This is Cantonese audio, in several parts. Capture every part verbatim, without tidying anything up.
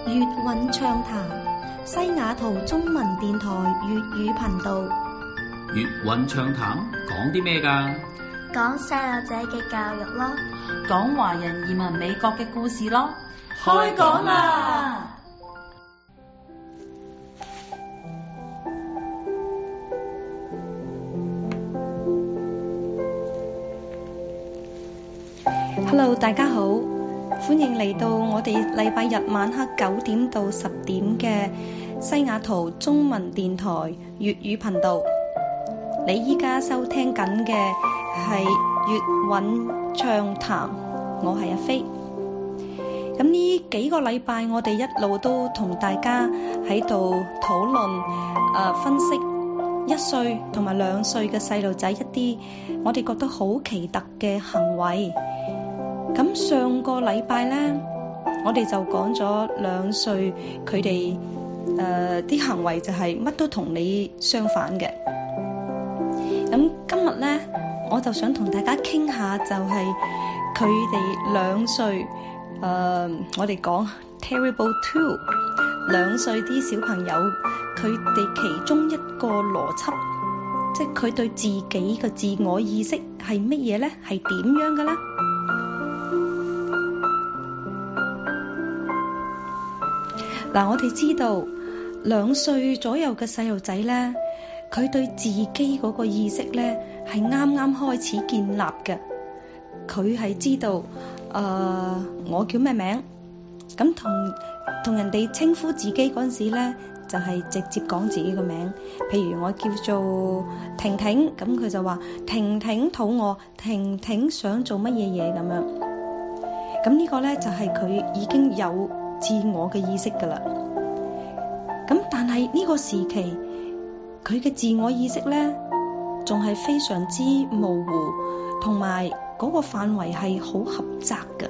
粵韻暢談，西雅圖中文電台粵語頻道。 粵韻暢談講啲咩㗎？ 講細路仔嘅教育咯， 講華人移民美國嘅故事咯。 開講啦 ！Hello， 大家好，歡迎嚟到我哋禮拜日晚黑九點到十點嘅西雅圖中文電台粵語頻道。你依家收聽緊嘅係粵韻暢談，我係阿飛。咁呢幾個禮拜，我哋一路都同大家喺度討論、呃、分析一歲同埋兩歲嘅細路仔一啲我哋覺得好奇特嘅行為。咁上個禮拜呢，我哋就講咗兩歲佢哋誒啲行為就係乜都同你相反嘅。咁今日呢，我就想同大家傾下，就係佢哋兩歲誒、呃，我哋講 Terrible Two 兩歲啲小朋友，佢哋其中一個邏輯，即係佢對自己嘅自我意識係乜嘢呢？係點樣嘅呢？嗱，我哋知道兩歲左右嘅細路仔咧，佢對自己嗰個意識咧係啱啱開始建立嘅。佢係知道，誒、呃，我叫咩名？咁同同人哋稱呼自己嗰陣時咧，就係、是、直接講自己個名。譬如我叫做婷婷，咁佢就話婷婷肚餓，婷婷想做乜嘢嘢咁樣。咁呢個咧就係、是、佢已經有自我嘅意識㗎啦，咁但係呢個時期佢嘅自我意識呢，仲係非常之模糊，同埋嗰個範圍係好狹窄嘅。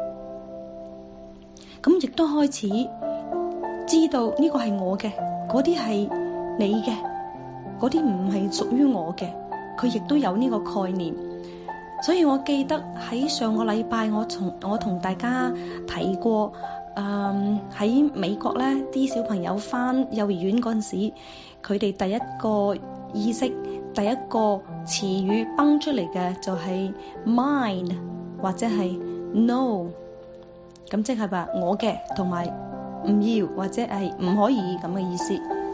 咁亦都開始知道呢個係我嘅，嗰啲係你嘅，嗰啲唔係屬於我嘅，佢亦都有呢個概念。所以我記得喺上個禮拜我同我同大家提過。誒喺、um, 美國咧，啲小朋友返幼兒園嗰陣時，佢哋第一個意識、第一個詞語崩出嚟嘅就係 mine 或者係 no， 咁即係話我嘅同埋唔要或者係唔可以咁嘅意思。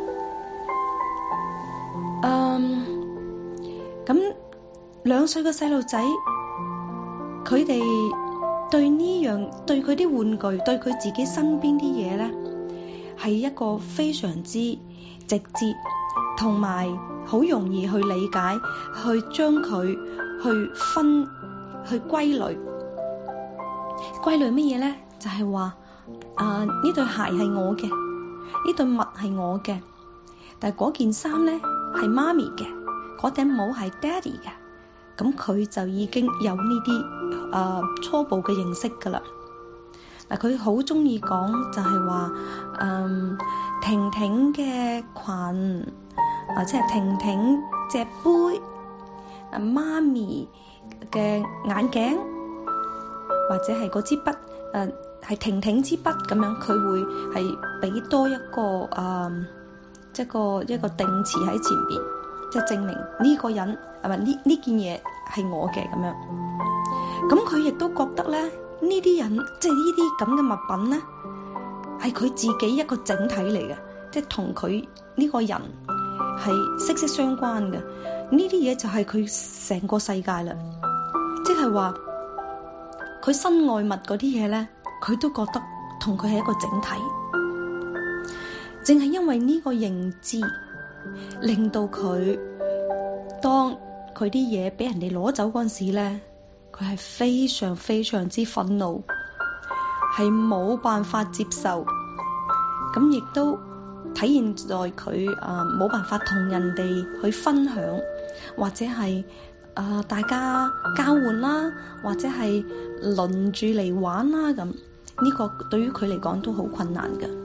誒咁兩歲嘅細路仔，佢哋對呢樣對佢啲玩具，對佢自己身邊啲嘢咧，係一個非常之直接，同埋好容易去理解，去將佢去分去歸類。歸類乜嘢咧？就係話啊，呢對鞋係我嘅，呢對襪係我嘅，但係嗰件衫咧係媽咪嘅，嗰頂帽係爹哋嘅。咁佢就已經有呢啲誒初步嘅認識㗎啦。嗱，佢好中意講就係話，嗯，婷婷嘅裙，或者係婷婷隻杯，啊媽咪嘅眼鏡，或者係嗰支筆，誒係婷婷支筆咁樣，佢會係俾多一個誒、呃，即係個一個定詞喺前邊。即係證明呢個人係咪呢呢件嘢係我嘅咁樣，咁佢亦都覺得咧呢啲人即係呢啲咁嘅物品咧係佢自己一個整體嚟嘅，即係同佢呢個人係息息相關嘅。呢啲嘢就係佢成個世界啦，即係話佢身外物嗰啲嘢咧，佢都覺得同佢係一個整體。正係因為呢個認知，令到佢當佢啲嘢俾人哋攞走嗰陣時咧，佢係非常非常之憤怒，係冇辦法接受，咁亦都體現在佢誒冇辦法同人哋去分享，或者係誒、呃、大家交換啦，或者係輪住嚟玩啦，咁呢個對於佢嚟講都好困難嘅。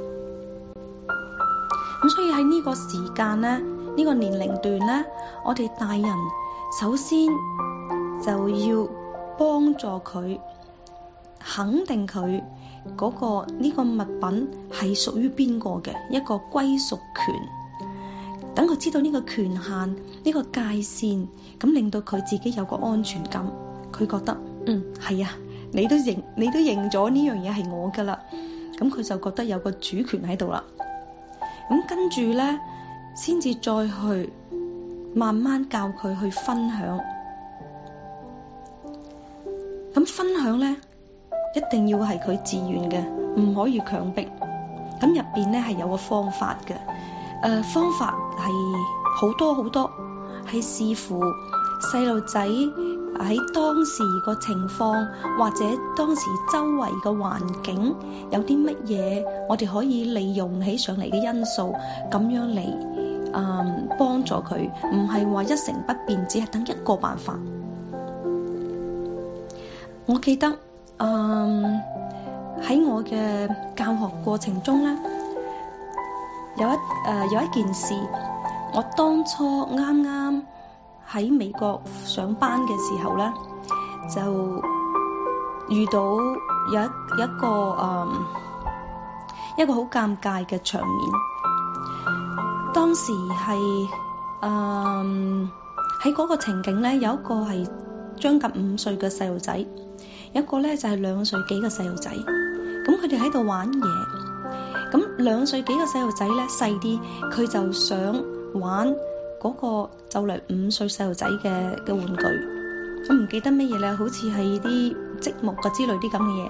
咁所以喺呢個時間咧，呢、呢個年齡段咧，我哋大人首先就要幫助佢，肯定佢嗰、個呢、個物品係屬於邊個嘅一個歸屬權。等佢知道呢個權限、呢、個界線，咁令到佢自己有個安全感。佢覺得嗯係啊，你都認你都認咗呢樣嘢係我噶啦，咁佢就覺得有個主權喺度啦。咁跟住咧，先至再去慢慢教佢去分享。咁分享咧，一定要係佢自願嘅，唔可以強迫。咁入邊咧係有個方法嘅，誒、呃、方法係好多好多，係視乎細路仔喺當時個情況，或者當時周圍嘅環境有啲乜嘢，我哋可以利用起上嚟嘅因素，咁樣嚟誒幫助佢，唔係話一成不變，只係等一個辦法。我記得誒喺、呃、我嘅教學過程中咧，有一誒、呃、有一件事，我當初啱啱喺美國上班嘅時候咧，就遇到有一一個誒、呃、一個好尷尬嘅場面。當時係誒喺嗰個情景咧，有一個係將近五歲嘅細路仔，有一個咧就係兩歲幾嘅細路仔。咁佢哋喺度玩嘢。咁兩歲幾嘅細路仔咧細啲，佢就想玩嗰個就嚟五歲細路仔嘅嘅玩具。我唔記得乜嘢咧，好似係啲積木嘅之類啲咁嘅嘢。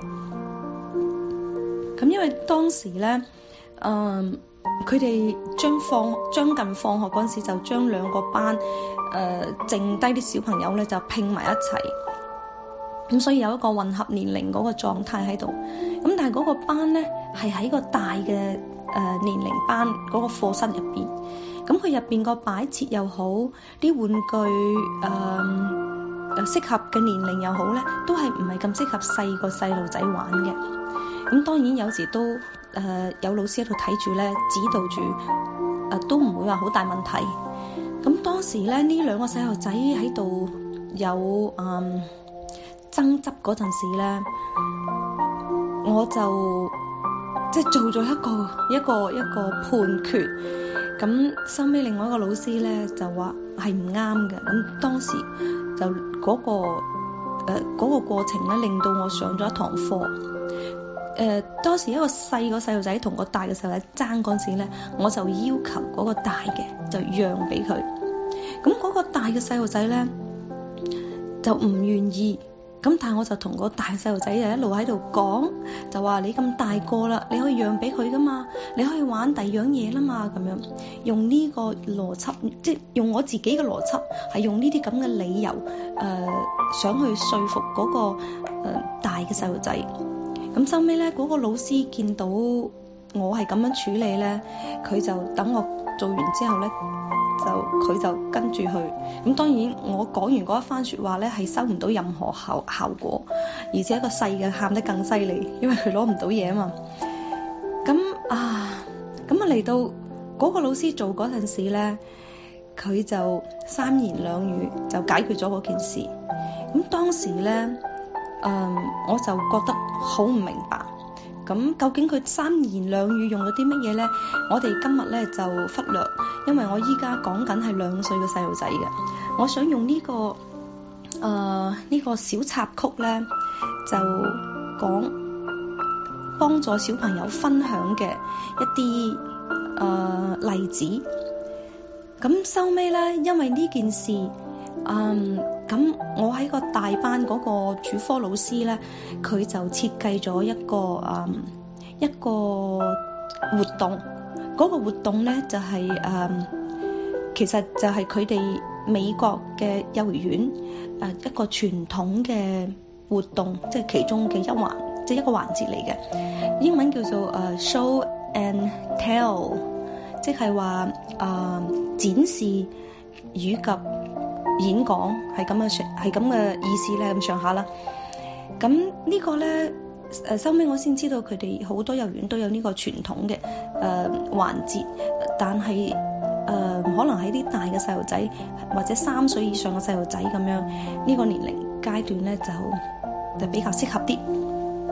咁因為當時咧，誒佢哋將放將近放學嗰陣時，就將兩個班誒、呃、剩低啲小朋友咧就拼埋一齊。咁所以有一個混合年齡嗰個狀態喺度。咁但係嗰個班咧係喺個大嘅誒、呃、年齡班嗰個課室入邊。咁佢入邊個擺設又好，啲玩具誒誒適合嘅年齡又好咧，都係唔係咁適合細個細路仔玩嘅。咁當然有時都誒、呃、有老師喺度睇住咧，指導住誒、呃、都唔會話好大問題。咁當時咧呢兩個細路仔喺度有誒、呃、爭執嗰陣時咧，我就即係做咗一個一個一個判決。咁收尾另外一個老師咧就話係唔啱嘅。咁當時就嗰、嗰個誒嗰、呃嗰個過程咧，令到我上咗一堂課。誒、呃、當時一個細個細路仔同個大嘅細路仔爭嗰陣時咧，我就要求嗰個大嘅就讓俾佢。咁嗰個大嘅細路仔咧就唔願意。咁但係我就同個大細路仔就一路喺度講，就話你咁大個啦，你可以讓俾佢噶嘛，你可以玩第二樣嘢啦嘛，咁樣用呢個邏輯，即係用我自己嘅邏輯，係用呢啲咁嘅理由，誒、呃、想去說服嗰、那個誒、呃、大嘅細路仔。咁收尾咧，嗰、那個老師見到我係咁樣處理咧，佢就等我做完之後咧。就佢就跟住去，咁當然我講完嗰一番説話咧，係收唔到任何效效果，而且一個細嘅喊得更犀利，因為佢攞唔到嘢啊嘛。咁啊，咁啊嚟到嗰個老師做嗰陣時咧，佢就三言兩語就解決咗嗰件事。咁當時咧，誒、嗯、我就覺得好唔明白。咁究竟佢三言兩語用咗啲乜嘢咧？我哋今日咧就忽略，因為我依家講緊係兩歲嘅細路仔嘅。我想用呢、這個誒呢、呃這個小插曲咧，就講幫助小朋友分享嘅一啲誒、呃、例子。咁收尾咧，因為呢件事，嗯，咁我喺個大班嗰個主科老師咧，佢就設計咗一個誒、嗯、一個活動。嗰、那個活動咧就係、是、誒、嗯，其實就係佢哋美國嘅幼兒園誒、呃、一個傳統嘅活動，即係其中嘅一環，即係一個環節嚟嘅。英文叫做誒、呃、show and tell，即係話誒展示與及演講，係咁嘅上係咁嘅意思咧，咁上下啦。咁呢個咧誒收尾我先知道佢哋好多幼兒園都有呢個傳統嘅誒、呃、環節，但係誒、呃、可能喺啲大嘅細路仔或者三歲以上嘅細路仔咁樣呢、呢個年齡階段咧就就比較適合啲。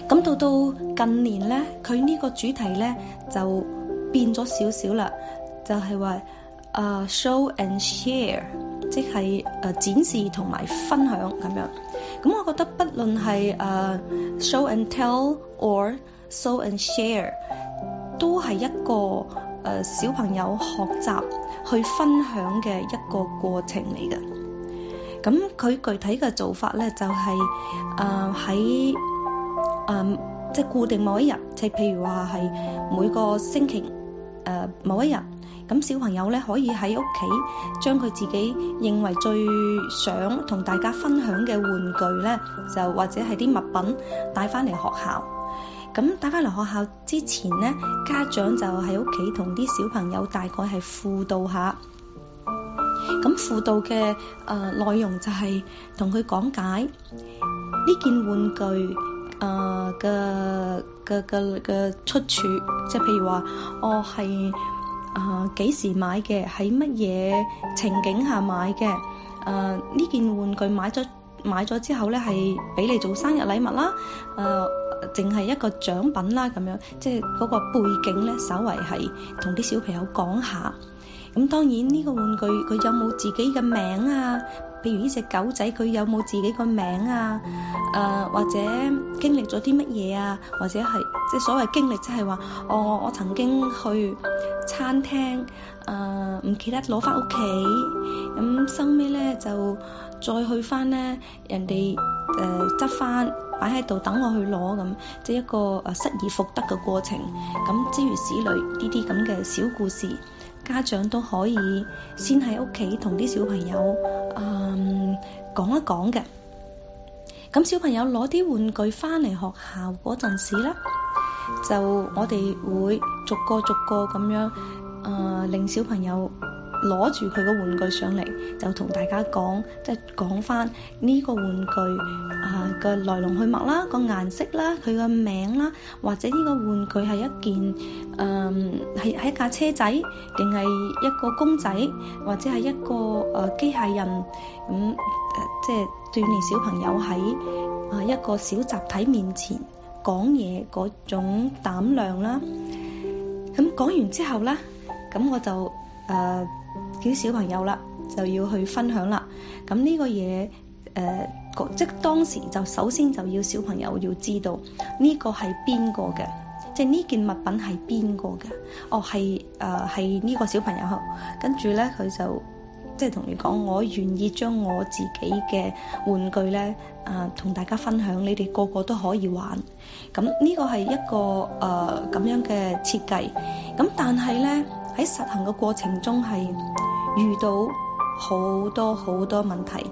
咁到到近年咧，佢呢個主題咧就變咗少少啦，就係話誒 show and share， 即係誒、呃、展示同埋分享咁樣。咁我覺得不論係誒、呃、show and tell or show and share， 都係一個誒、呃、小朋友學習去分享嘅一個過程嚟嘅。咁佢具體嘅做法咧就係誒喺誒即係固定某一日，即係譬如話係每個星期誒、呃、某一日，咁小朋友咧可以喺屋企將佢自己認為最想同大家分享嘅玩具咧，就或者係啲物品帶翻嚟學校。咁帶翻嚟學校之前咧，家長就喺屋企同啲小朋友大概係輔導下。咁輔導嘅誒內容就係同佢講解呢件玩具誒嘅嘅嘅嘅出處，即係譬如話我係誒幾時買嘅，喺乜嘢情景下買嘅，誒、呃、呢件玩具買咗買咗之後咧係俾你做生日禮物啦，誒淨係一個獎品啦咁樣，即係嗰個背景咧稍為係同啲小朋友講下。咁當然呢個玩具佢有冇自己嘅名啊？譬如呢隻狗仔佢有冇自己個名啊？誒、呃、或者經歷咗啲乜嘢啊？或者係即係所謂經歷，即係話我我曾經去餐廳誒唔記得攞翻屋企，咁收尾咧就再去翻咧人哋誒執翻擺喺度等我去攞咁，即係一個誒失而復得嘅過程。咁諸如此類呢啲咁嘅小故事，家長都可以先喺屋企同啲小朋友嗯講一講嘅。咁小朋友攞啲玩具翻嚟學校嗰陣時咧，就我哋會逐個逐個咁樣誒、呃、令小朋友攞住佢個玩具上嚟，就同大家講，即係講翻呢個玩具啊嘅、呃、來龍去脈啦，個顏色啦，佢個名啦，或者呢個玩具係一件誒係係一架車仔，定係一個公仔，或者係一個誒機、呃、械人咁誒、呃，即係鍛鍊小朋友喺啊、呃、一個小集體面前講嘢嗰種膽量啦。咁講完之後咧，咁我就誒。呃叫小朋友啦，就要去分享啦。咁呢個嘢誒、呃，即係當時就首先就要小朋友要知道呢個係邊個嘅，即係呢件物品係邊個嘅。哦，係誒係呢個小朋友。跟住咧，佢就即係同你講，我願意將我自己嘅玩具咧誒同大家分享，你哋個個都可以玩。咁呢個係一個誒咁、呃、樣嘅設計。咁但係咧喺實行嘅過程中係遇到好多好多問題。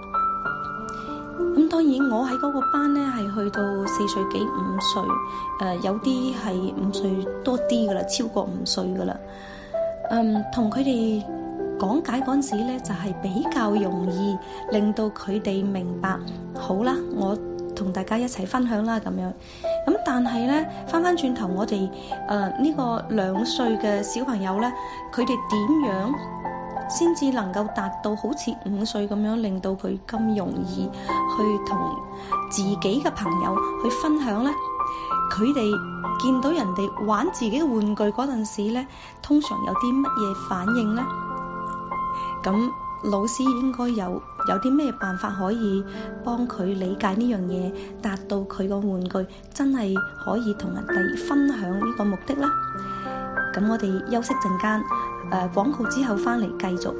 咁當然我喺嗰個班咧係去到四歲幾五歲，誒、呃、有啲係五歲多啲噶啦，超過五歲噶啦。嗯，同佢哋講解嗰陣時咧，就係、是、比較容易令到佢哋明白。好啦，我同大家一齊分享啦咁樣。咁但係咧，翻翻轉頭，我哋誒呢個兩歲嘅小朋友咧，佢哋點樣先至能夠達到好似五歲咁樣，令到佢咁容易去同自己嘅朋友去分享咧？佢哋見到人哋玩自己嘅玩具嗰陣時咧，通常有啲乜嘢反應咧？咁老師應該有有啲咩辦法可以幫佢理解呢樣嘢，達到佢個玩具真係可以同人哋分享呢個目的咧？咁我哋休息陣間，誒、呃、廣告之後翻嚟繼續。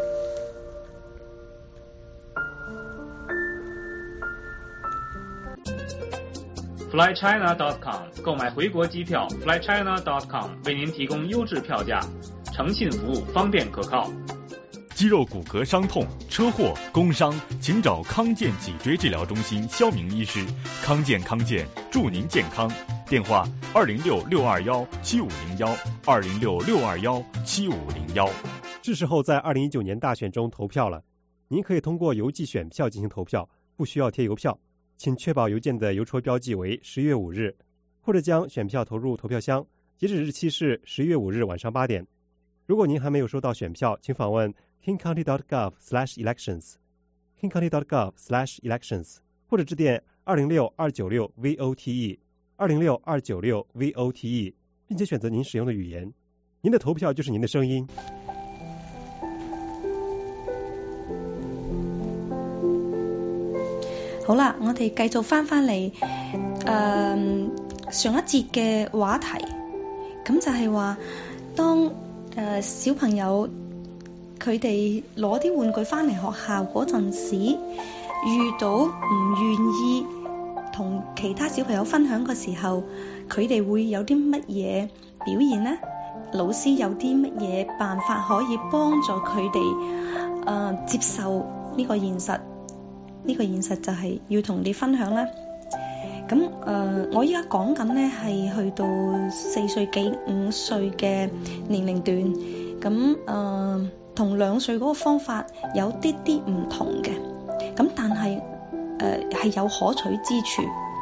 fly china dot com 購買回國機票 fly china dot com 為您提供優質票價，誠信服務，方便可靠。 肌肉骨骼傷痛、車禍、工傷，請找康健脊椎治療中心肖明醫師。康健康健，祝您健康。電話二零六六二幺七五零幺二零六六二幺七五零幺。 是時候在二零一九年大選中投票了，您可以通過郵寄選票進行投票，不需要貼郵票，請確保郵件的郵戳標記為十月五日，或者將選票投入投票箱，截止日期是十月五日晚上八點。如果您還沒有收到選票，請訪問 king county dot gov slash elections king county dot gov slash elections 或者致電二零六二九六 V O T E 二零六二九六 V O T E， 并且选择您使用的语言。您的投票就是您的聲音。 好啦，我哋繼續翻返嚟誒上一節嘅話題，咁就係話當誒、呃、小朋友佢哋攞啲玩具翻嚟學校嗰陣時，遇到唔願意同其他小朋友分享嘅時候，佢哋會有啲乜嘢表現呢？老師有啲乜嘢辦法可以幫助佢哋誒接受呢個現實？呢個現實就係要同你分享啦。咁誒、呃，我依家講緊呢係去到四歲幾五歲嘅年齡段，咁誒同兩歲嗰個方法有啲啲唔同嘅，咁但係誒係有可取之處。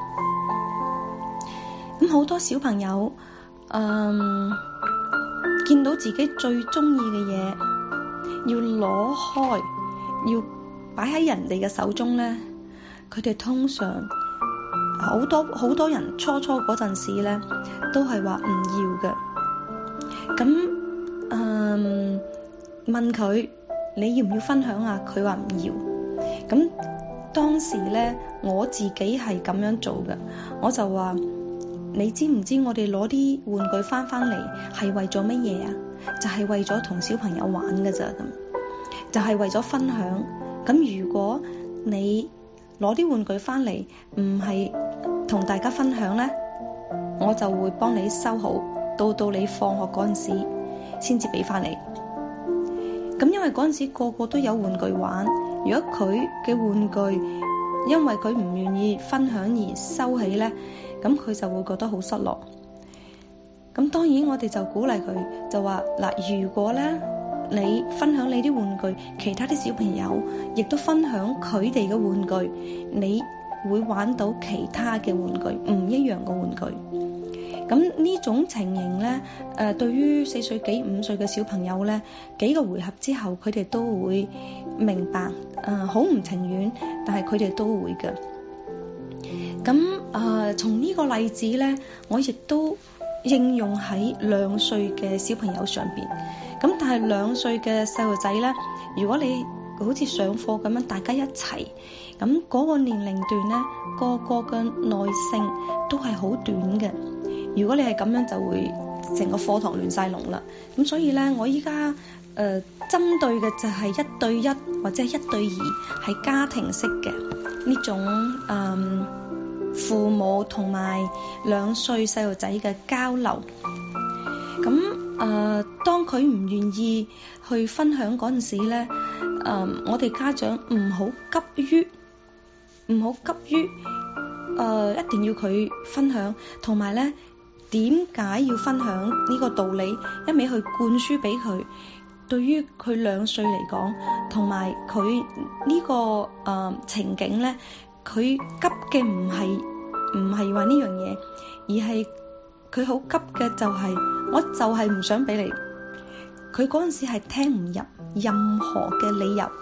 咁好多小朋友誒、呃、見到自己最中意嘅嘢，要攞開，要擺喺人哋嘅手中咧，佢哋通常好多好多人初初嗰陣時咧，都係話唔要嘅。咁嗯問佢你要唔要分享啊？佢話唔要。咁當時咧，我自己係咁樣做嘅，我就話你知唔知我哋攞啲玩具翻翻嚟係為咗乜嘢啊？就係為咗同小朋友玩㗎咋，咁就係為咗分享。咁如果你攞啲玩具翻嚟唔係同大家分享呢，我就會幫你收好，到到你放學嗰陣時先至俾翻你。咁因為嗰陣時個個都有玩具玩，如果佢嘅玩具因為佢唔願意分享而收起呢，咁佢就會覺得好失落。咁當然我哋就鼓勵佢，就話嗱，如果呢你分享你啲玩具，其他啲小朋友亦都分享佢哋嘅玩具，你會玩到其他嘅玩具，唔一樣嘅玩具。咁呢種情形呢，誒、呃、對於四歲幾五歲嘅小朋友呢，幾個回合之後佢哋都會明白，誒好唔情願，但係佢哋都會嘅。咁誒從呢個例子呢，我亦都應用喺兩歲嘅小朋友上邊。咁但係兩歲嘅細路仔咧，如果你好似上課咁樣，大家一齊，咁嗰個年齡段咧，個個嘅耐性都係好短嘅。如果你係咁樣，就會成個課堂亂晒龍啦。咁所以咧，我依家誒針對嘅就係一對一或者係一對二，係家庭式嘅呢種誒、呃、父母同埋兩歲細路仔嘅交流。咁誒、呃，當佢唔願意去分享嗰陣時咧，誒、呃，我哋家長唔好急於，唔好急於，誒、呃，一定要佢分享，同埋咧，點解要分享呢個道理，一味去灌輸俾佢。對於佢兩歲嚟講，同埋佢呢個誒、呃、情景咧，佢急嘅唔係唔係話呢樣嘢，而係佢好急嘅就係、是。我就係唔想俾你，佢嗰陣時係聽唔入任何嘅理由，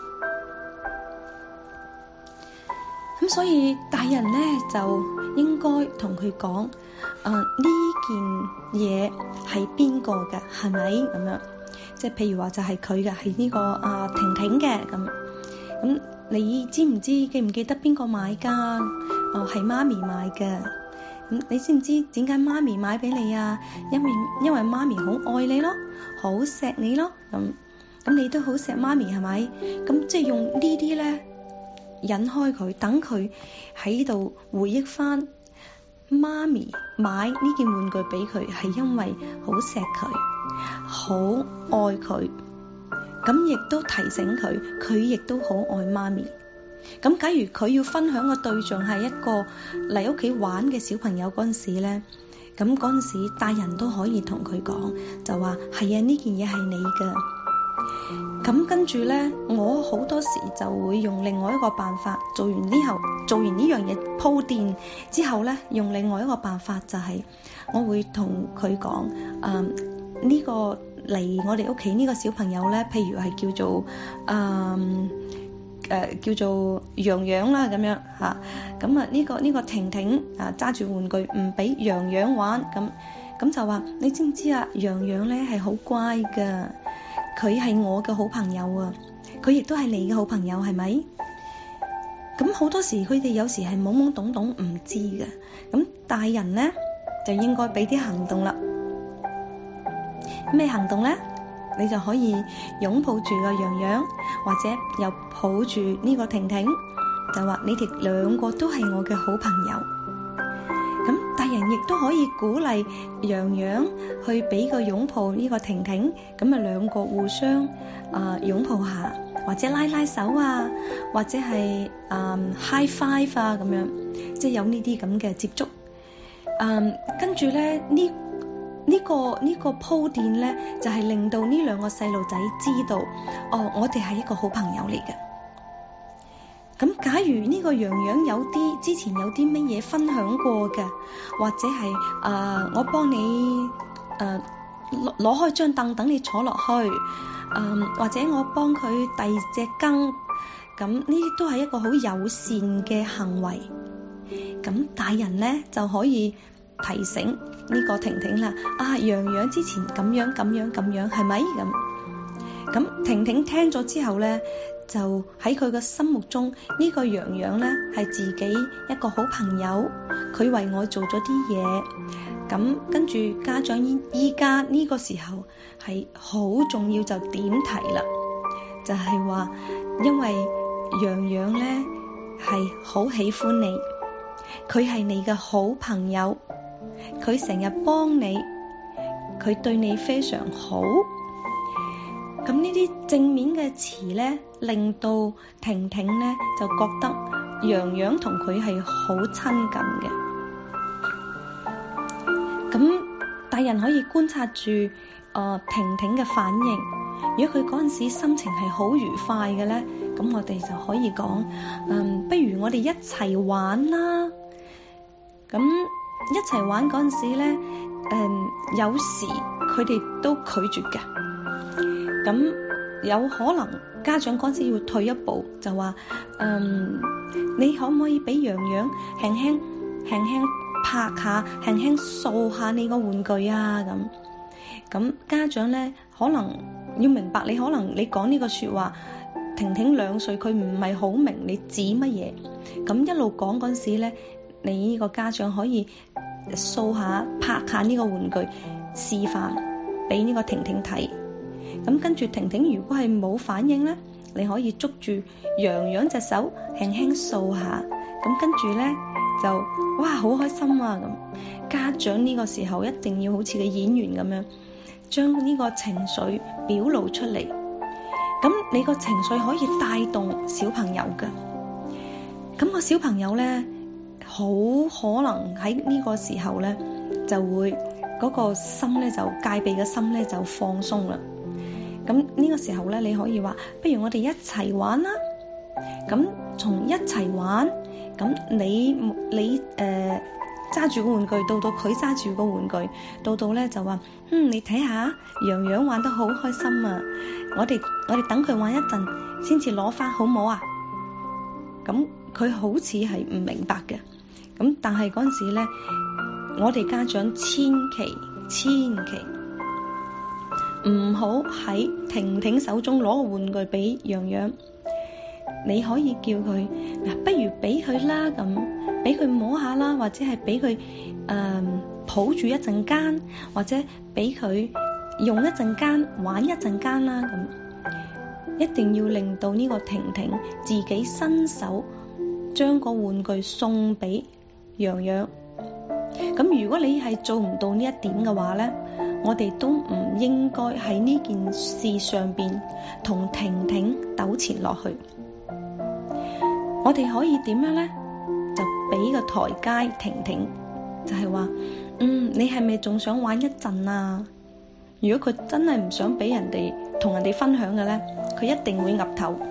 咁所以大人咧就應該同佢講，誒、呃、呢件嘢係邊個嘅，係咪咁樣？即係譬如話就係佢嘅，係呢個啊婷婷嘅咁，咁你知唔知記唔記得邊個買㗎？哦，係媽咪買嘅。咁你知唔知點解媽咪買俾你啊？因為因為媽咪好愛你咯，好錫你咯。咁咁你都好錫媽咪係咪？咁即係用呢啲咧引開佢，等佢喺度回憶翻媽咪買呢件玩具俾佢係因為好錫佢，好愛佢。咁亦都提醒佢，佢亦都好愛媽咪。咁假如佢要分享嘅對象係一個嚟屋企玩嘅小朋友嗰陣時咧，咁嗰陣時大人都可以同佢講，就話係啊，呢件嘢係你嘅。咁跟住咧，我好多時就會用另外一個辦法，做完呢後做完呢樣嘢鋪墊之後咧，用另外一個辦法就係、是、我會同佢講，誒、呃、呢、這個嚟我哋屋企呢個小朋友咧，譬如係叫做誒。呃呃、叫做洋洋啦咁樣嚇。咁啊呢個呢、呢個婷婷啊揸住玩具唔俾洋洋玩，咁咁就話你知唔知啊？洋洋咧係好乖㗎，佢係我嘅好朋友啊，佢亦都係你嘅好朋友，係咪？咁好多時佢哋有時係懵懵懂懂唔知嘅，咁大人咧就應該俾啲行動啦。咩行動咧？你就可以擁抱住個洋洋，或者又抱住呢個婷婷，就話你哋兩個都係我嘅好朋友。咁大人亦都可以鼓勵洋洋去俾個擁抱呢個婷婷，咁啊兩個互相啊擁抱下。或者拉拉手啊，或者係、嗯、high five 啊咁樣，即係有呢啲咁嘅接觸。嗯，跟住咧呢呢、這個呢、這個鋪墊咧，就係、是、令到呢兩個細路仔知道，哦，我哋係一個好朋友嚟嘅。咁假如呢個洋洋有啲之前有啲乜嘢分享過嘅，或者係啊、呃、我幫你誒攞攞開張凳等你坐落去。嗯，或者我幫佢遞隻羹，咁呢啲都係一個好友善嘅行為。咁大人咧就可以提醒呢個婷婷啦，啊洋洋之前咁樣咁樣咁樣，係咪咁？咁婷婷聽咗之後咧，就喺佢嘅心目中呢、呢個洋洋咧係自己一個好朋友，佢為我做咗啲嘢。咁跟住家長依依家呢個時候係好重要，就點題啦，就係、是、話因為洋洋咧係好喜歡你，佢係你嘅好朋友，佢成日幫你，佢對你非常好。咁呢啲正面嘅詞咧，令到婷婷咧就覺得洋洋同佢係好親近嘅。咁大人可以觀察住誒、呃、婷婷嘅反應。如果佢嗰陣時心情係好愉快嘅咧，咁我哋就可以講，嗯，不如我哋一齊玩啦。咁一齊玩嗰陣時咧，誒、嗯、有時佢哋都拒絕嘅。咁有可能家長嗰陣時要退一步，就話，嗯，你可唔可以俾洋洋輕輕輕輕拍下，輕輕掃下你個玩具啊？咁咁家長咧可能要明白，你可能你講呢個說話，婷婷兩歲，佢唔係好明你指乜嘢。咁一路講嗰陣時咧，你呢個家長可以掃下拍下呢個玩具，示範俾呢個婷婷睇。咁跟住婷婷如果係冇反應咧，你可以捉住洋洋隻手輕輕掃下，咁跟住咧就哇好開心啊！咁家長呢個時候一定要好似個演員咁樣將呢個情緒表露出嚟，咁你個情緒可以帶動小朋友嘅。咁個小朋友咧好可能喺呢個時候咧就會嗰個心咧就戒備嘅心咧就放鬆啦。咁呢個時候咧，你可以話，不如我哋一齊玩啦。咁從一齊玩，咁你你誒揸住個玩具，到到佢揸住個玩具，到到咧就話，嗯，你睇下，洋洋玩得好開心啊！我哋我哋等佢玩一陣，先至攞翻，好唔好啊？咁佢好似係唔明白嘅，咁但係嗰陣時咧，我哋家長千祈千祈唔好喺婷婷手中攞個玩具俾洋洋，你可以叫佢嗱，不如俾佢啦，咁俾佢摸下啦，或者係俾佢誒抱住一陣間，或者俾佢用一陣間玩一陣間啦，咁一定要令到呢個婷婷自己伸手將個玩具送俾洋洋。咁如果你係做唔到呢一點嘅話咧，我哋都唔應該喺呢件事上邊同婷婷糾纏落去。我哋可以點樣咧？就俾個台階婷婷，就係話，嗯，你係咪仲想玩一陣啊？如果佢真係唔想俾人哋同人哋分享嘅咧，佢一定會岌頭。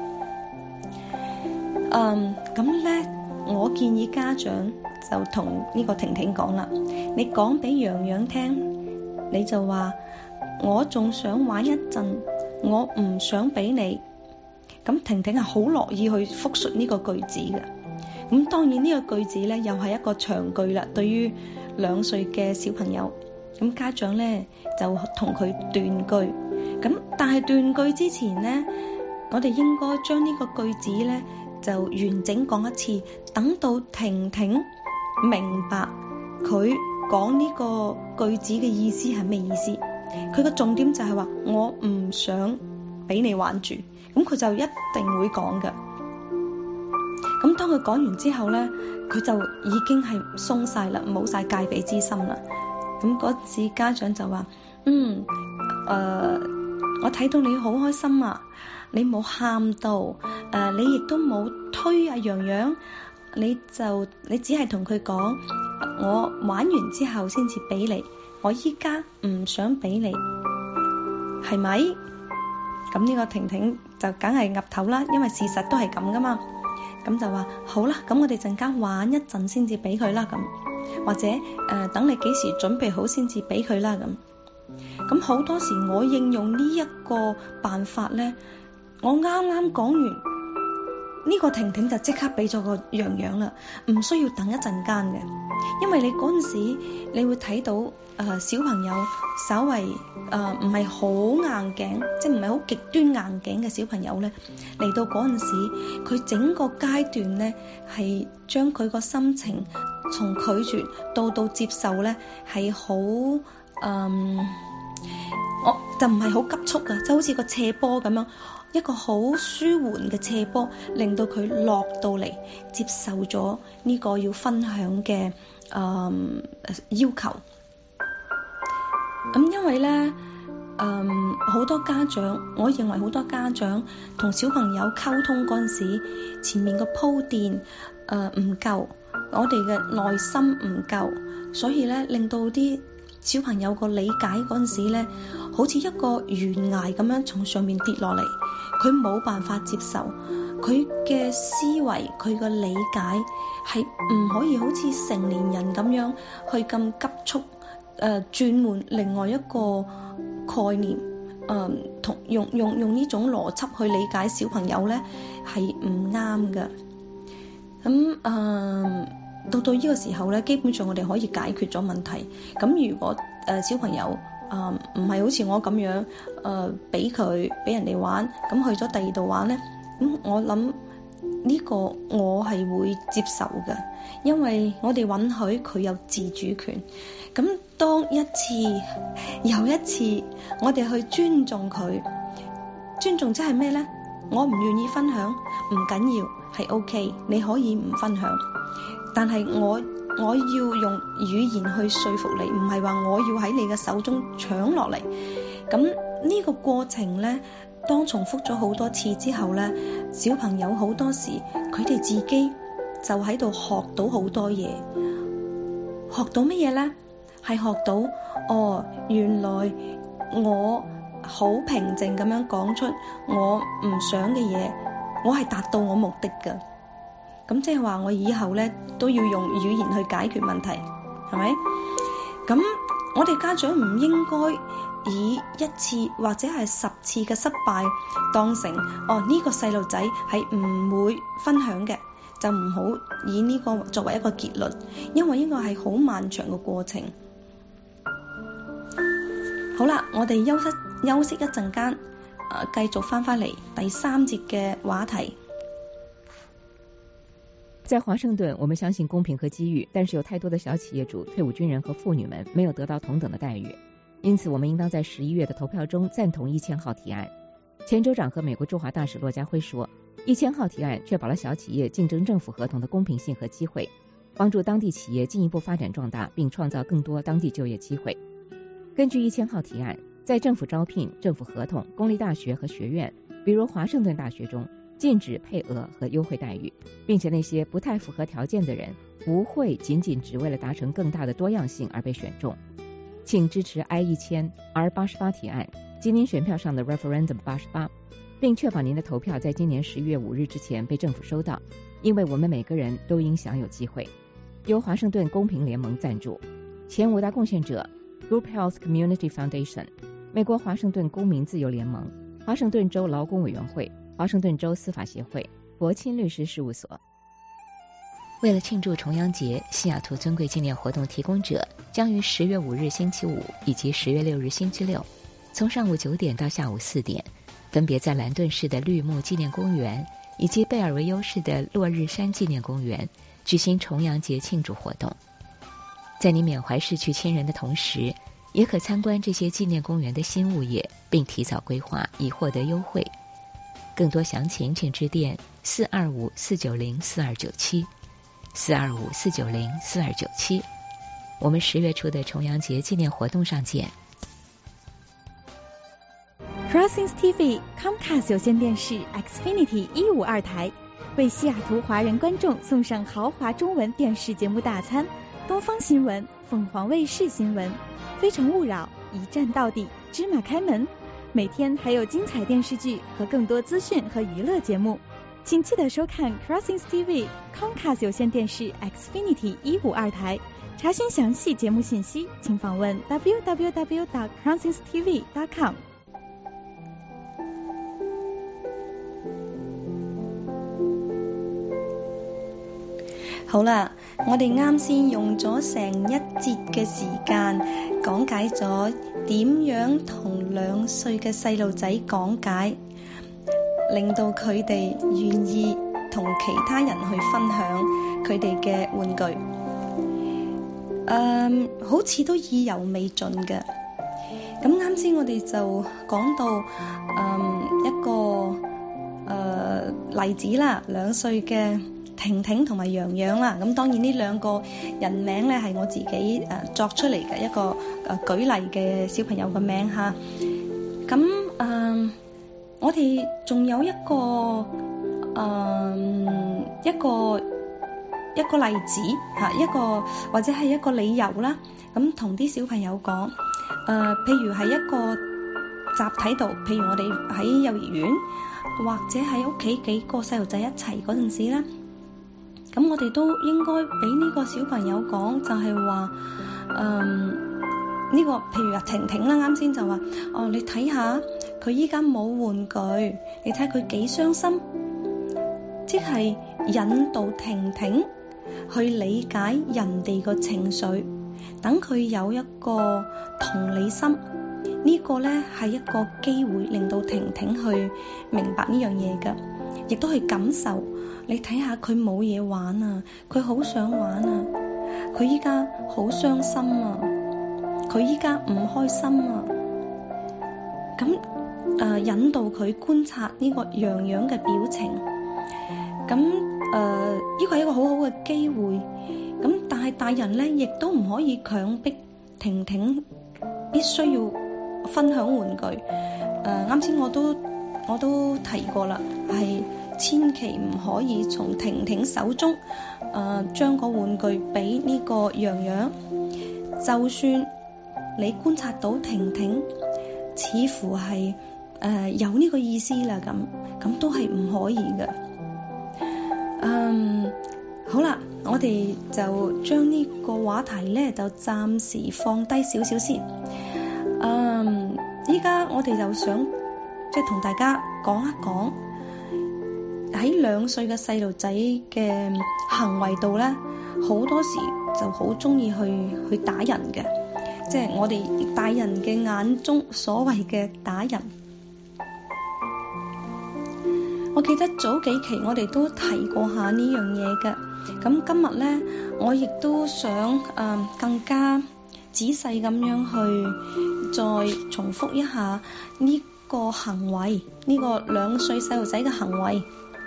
嗯，咁咧，我建議家長就同呢個婷婷講啦，你講俾洋洋聽。你就話我仲想玩一陣，我唔想俾你。 咁婷婷係好樂意去複述呢個句子嘅。咁當然呢個句子咧又係一個長句啦，對於兩歲嘅小朋友，咁家長咧就同佢斷句。咁但係斷句之前咧，我哋應該將呢個句子咧就完整講一次，等到婷婷明白佢講呢個句子嘅意思係咩意思。佢個重點就係話我唔想俾你玩住，咁佢就一定會講嘅。咁當佢講完之後咧，佢就已經係鬆晒啦，冇晒戒備之心啦。咁嗰時家長就話：嗯，誒、呃，我睇到你好開心啊，你冇喊到，誒、呃，你亦都冇推啊洋洋，你就你只係同佢講，我玩完之後先至俾你，我依家唔想俾你，係咪？咁呢個婷婷就梗係岌頭啦，因為事實都係咁噶嘛。咁就話好啦，咁我哋陣間玩一陣先至俾佢啦，咁或者誒、呃、等你幾時準備好先至俾佢啦，咁咁好多時我應用呢一個辦法咧，我啱啱講完呢、呢個婷婷就即刻俾咗個洋洋啦，唔需要等一陣間嘅，因為你嗰陣時你會睇到誒、呃、小朋友稍為誒唔係好硬頸，即係唔係好極端硬頸嘅小朋友咧，嚟到嗰陣時，佢整個階段咧係將佢個心情從拒絕到到接受咧係好誒，我就唔係好急促噶，就好似個斜坡咁樣，一個好舒緩嘅斜坡，令到佢落到嚟接受咗呢個要分享嘅誒、嗯、要求。咁因為咧，嗯，好多家長，我認為好多家長同小朋友溝通嗰陣時，前面個鋪墊誒唔夠，我哋嘅耐心唔夠，所以咧令到啲小朋友個理解嗰陣時咧，好似一個懸崖咁樣從上面跌落嚟，佢冇辦法接受，佢嘅思維，佢嘅理解係唔可以好似成年人咁樣去咁急速。誒轉換另外一個概念，誒、呃、同用用用呢種邏輯去理解小朋友咧係唔啱嘅。咁誒、呃、到到呢個時候咧，基本上我哋可以解決咗問題。咁如果誒、呃、小朋友誒唔係好似我咁樣誒俾佢俾人哋玩，咁去咗第二度玩咧，咁我諗呢個我係會接受嘅，因為我哋允許佢有自主權。咁當一次又一次，我哋去尊重佢，尊重即係咩呢？我唔願意分享，唔緊要，係 OK，你可以唔分享，但係我我要用語言去說服你，唔係話我要喺你嘅手中搶落嚟。咁呢個過程呢，當重複咗好多次之後呢，小朋友好多時佢哋自己就喺度學到好多嘢，學到乜嘢呢？係學到哦，原來我好平靜咁樣講出我唔想嘅嘢，我係達到我目的㗎。咁即係話我以後咧都要用語言去解決問題，係咪？咁我哋家長唔應該以一次或者係十次嘅失敗當成哦呢個細路仔係唔會分享嘅，就唔好以呢個作為一個結論，因為呢個係好漫長嘅過程。好啦，我哋休息休息一陣間，誒、呃，繼續翻返嚟第三節嘅話題。 在華盛頓，我們相信公平和機遇，但是有太多的小企業主、退伍軍人和婦女們沒有得到同等的待遇，因此我們應當在十一月的投票中贊同一千號提案。前州長和美國駐華大使駱家輝說，一千號提案確保了小企業競爭政府合同的公平性和機會，幫助當地企業進一步發展壯大，並創造更多當地就業機會。根據一千號提案，在政府招聘、政府合同、公立大學和學院，比如華盛頓大學中，禁止配額和優惠待遇，並且那些不太符合條件的人不會僅僅只為了達成更大的多樣性而被選中。請支持 I 一千 R 八十八提案及您選票上的 Referendum 八十八，並確保您的投票在今年十一月五日之前被政府收到，因為我們每個人都應享有機會。由華盛頓公平聯盟贊助，前五大貢獻者 Group Health Community Foundation、美國華盛頓公民自由聯盟、華盛頓州勞工委員會、 华盛顿州司法協會、博欽律師事務所。為了慶祝重陽節，西雅圖尊貴紀念活動提供者將於十月五日星期五以及十月六日星期六，從上午九點到下午四點，分別在蘭頓市的綠木紀念公園以及貝爾維尤市的落日山紀念公園舉行重陽節慶祝活動。在你緬懷逝去親人的同時，也可參觀這些紀念公園的新物業，並提早規劃以獲得優惠。更多詳情請致電四二五四九零四二九七，四二五四九零四二九七。我們十月初的重陽節紀念活動上見。 Crossings T V Comcast 有線電視 Xfinity 一五二台為西雅圖華人觀眾送上豪華中文電視節目大餐，東方新聞、鳳凰衛視新聞、非誠勿擾、一站到底、芝麻開門，每天還有精彩電視劇和更多資訊和娛樂節目，請記得收看 Crossings T V Comcast 有線電視 Xfinity 一五二台。查詢詳細節目信息，請訪問 w w w dot crossings t v dot com。 好啦，我哋啱先用咗成一節嘅時間講解咗點樣同兩歲嘅細路仔講解，令到佢哋願意同其他人去分享佢哋嘅玩具。嗯，好似都意猶未盡嘅。咁啱先我哋就講到嗯一個誒、呃、例子啦，兩歲嘅婷婷同埋洋洋啦，咁當然呢兩個人名咧係我自己誒、呃、作出嚟嘅一個誒、呃、舉例嘅小朋友嘅名吓。咁誒、呃，我哋仲有一個誒、呃、一個一個例子吓，一個或者係一個理由啦。咁同啲小朋友講，誒、呃，譬如係一個集體度，譬如我哋喺幼兒園或者喺屋企幾個細路仔一齊嗰陣時咧。咁我哋都應該俾呢個小朋友講，就係話，嗯，呢個譬如話婷婷啦，啱先就話，哦，你睇下佢依家冇玩具，你睇佢幾傷心，即係引導婷婷去理解人哋個情緒，等佢有一個同理心，呢個咧係一個機會令到婷婷去明白呢樣嘢㗎，亦都去感受。你睇下佢冇嘢玩啊，佢好想玩啊，佢依家好傷心啊，佢依家唔開心啊。咁誒、呃、引導佢觀察呢個洋洋嘅表情。咁誒呢個係一個好好嘅機會。咁但係大人咧亦都唔可以強迫婷婷必須要分享玩具。誒啱先我都我都提過啦，係。千祈唔可以從婷婷手中，誒、呃、將個玩具俾呢個洋洋。就算你觀察到婷婷似乎係誒、呃、有呢個意思啦，咁咁都係唔可以嘅。嗯，好啦，我哋就將呢個話題咧就暫時放低少少先。嗯，依家我哋就想即係同大家講一講。喺兩歲嘅細路仔嘅行為度咧，好多時就好中意去去打人嘅，即係我哋大人嘅眼中所謂嘅打人。我記得早幾期我哋都提過下呢樣嘢嘅，咁今日咧我亦都想誒、呃、更加仔細咁樣去再重複一下呢個行為，呢、這個兩歲細路仔嘅行為。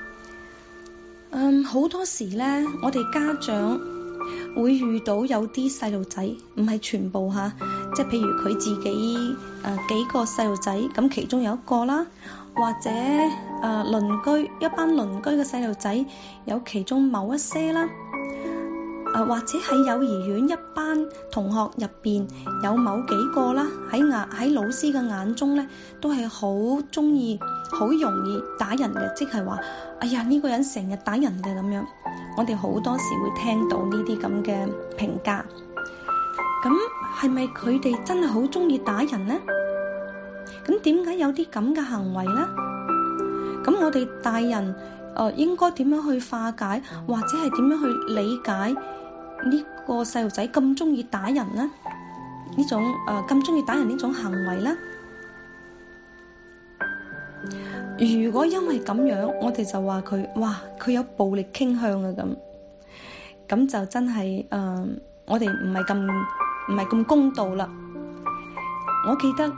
嗯，好多時咧，我哋家長會遇到有啲細路仔，唔係全部吓，即係譬如佢自己誒、呃、幾個細路仔，咁其中有一個啦，或者誒鄰、呃、居一班鄰居嘅細路仔，有其中某一些啦，誒、呃、或者喺幼兒園一班同學入邊有某幾個啦，喺眼喺老師嘅眼中咧，都係好中意、好容易打人嘅，即係話。哎呀，呢、這個人成日打人嘅咁樣，我哋好多時會聽到呢啲咁嘅評價。咁係咪佢哋真係好中意打人呢？咁點解有啲咁嘅行為呢？ 咁我哋大人誒、呃、應該點樣去化解，或者係點樣去理解呢個細路仔咁中意打人呢？呢種誒咁中意打人呢種行為呢？如果因為咁樣，我哋就話佢，哇，佢有暴力傾向啊咁，咁就真係誒、呃，我哋唔係咁唔係咁公道啦。我記得誒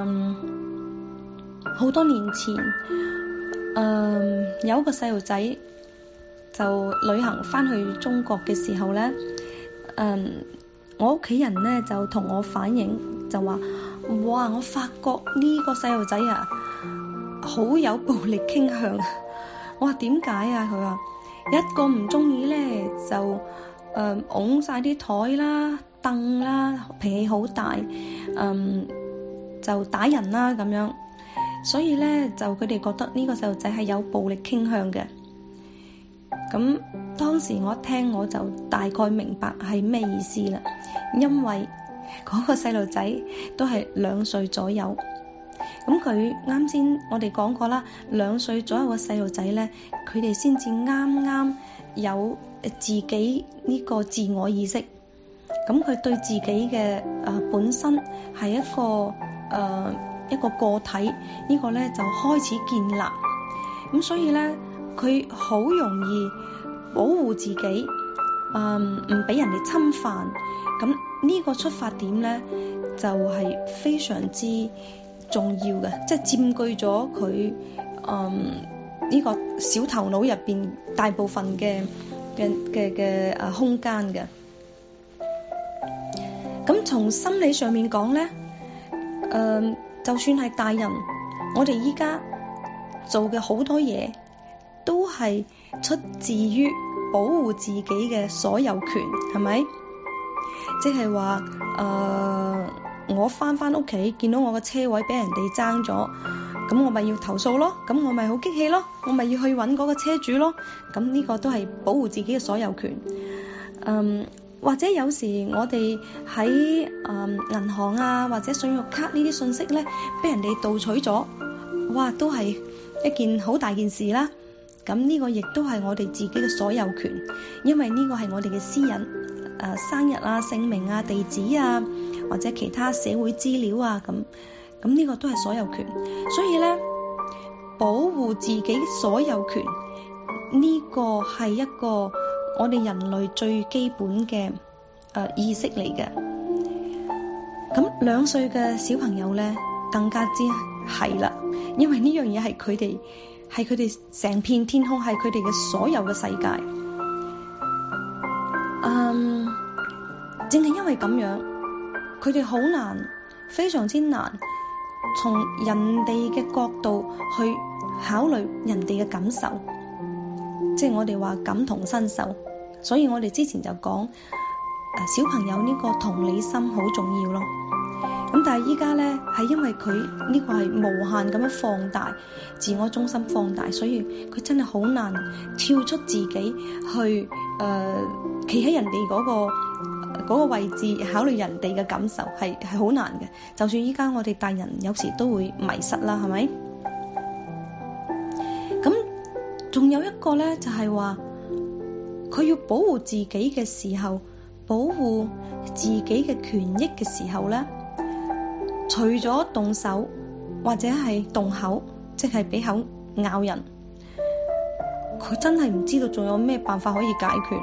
好、呃、多年前，誒、呃、有一個細路仔就旅行翻去中國嘅時候咧，誒、呃、我屋企人咧就同我反映，就話，哇，我發覺呢個細路仔啊，好有暴力傾向。我話點解啊？佢話一個唔中意咧就誒拱晒啲台啦、凳啦，脾氣好大，嗯就打人啦咁樣。所以咧就佢哋覺得呢個細路仔係有暴力傾向嘅。咁當時我一聽我就大概明白係咩意思啦，因為嗰個細路仔都係兩歲左右。咁佢啱先我哋講過啦，兩歲左右嘅細路仔咧，佢哋先至啱啱有自己呢個自我意識。咁佢對自己嘅誒、呃、本身係一個誒、呃、一個個體，呢、這個咧就開始建立。咁所以咧，佢好容易保護自己，誒唔俾人哋侵犯。咁呢個出發點咧，就係、是、非常之重要嘅，即係佔據咗佢誒呢個小頭腦入邊大部分嘅嘅嘅嘅誒空間嘅。咁從心理上面講咧，誒、呃、就算係大人，我哋依家做嘅好多嘢都係出自於保護自己嘅所有權，係咪？即係話誒我翻翻屋企見到我個車位俾人哋爭咗，咁我咪要投訴咯，咁我咪好激氣咯，我咪要去揾嗰個車主咯。咁呢個都係保護自己嘅所有權。嗯，或者有時我哋喺誒銀行啊或者信用卡呢啲信息咧，俾人哋盜取咗，哇，都係一件好大件事啦。咁呢個亦都係我哋自己嘅所有權，因為呢個係我哋嘅私隱，誒、呃、生日啊、姓名啊、地址啊，或者其他社會資料啊，咁咁呢個都係所有權。所以咧，保護自己所有權呢、這個係一個我哋人類最基本嘅誒、呃、意識嚟嘅。咁兩歲嘅小朋友咧更加之係啦，因為呢樣嘢係佢哋係佢哋成片天空，係佢哋嘅所有嘅世界。嗯，正係因為咁樣，佢哋好難，非常之難從人哋嘅角度去考慮人哋嘅感受，即係我哋話感同身受。所以我哋之前就講，誒，小朋友呢個同理心好重要咯。咁但係依家咧，係因為佢呢個係無限咁樣放大，自我中心放大，所以佢真係好難跳出自己去誒企喺人哋嗰個嗰個位置，考慮人哋嘅感受，係係好難嘅。就算依家我哋大人有時都會迷失啦，係咪？咁仲有一個咧，就係話佢要保護自己嘅時候，保護自己嘅權益嘅時候咧，除咗動手或者係動口，即係俾口咬人，佢真係唔知道仲有咩辦法可以解決。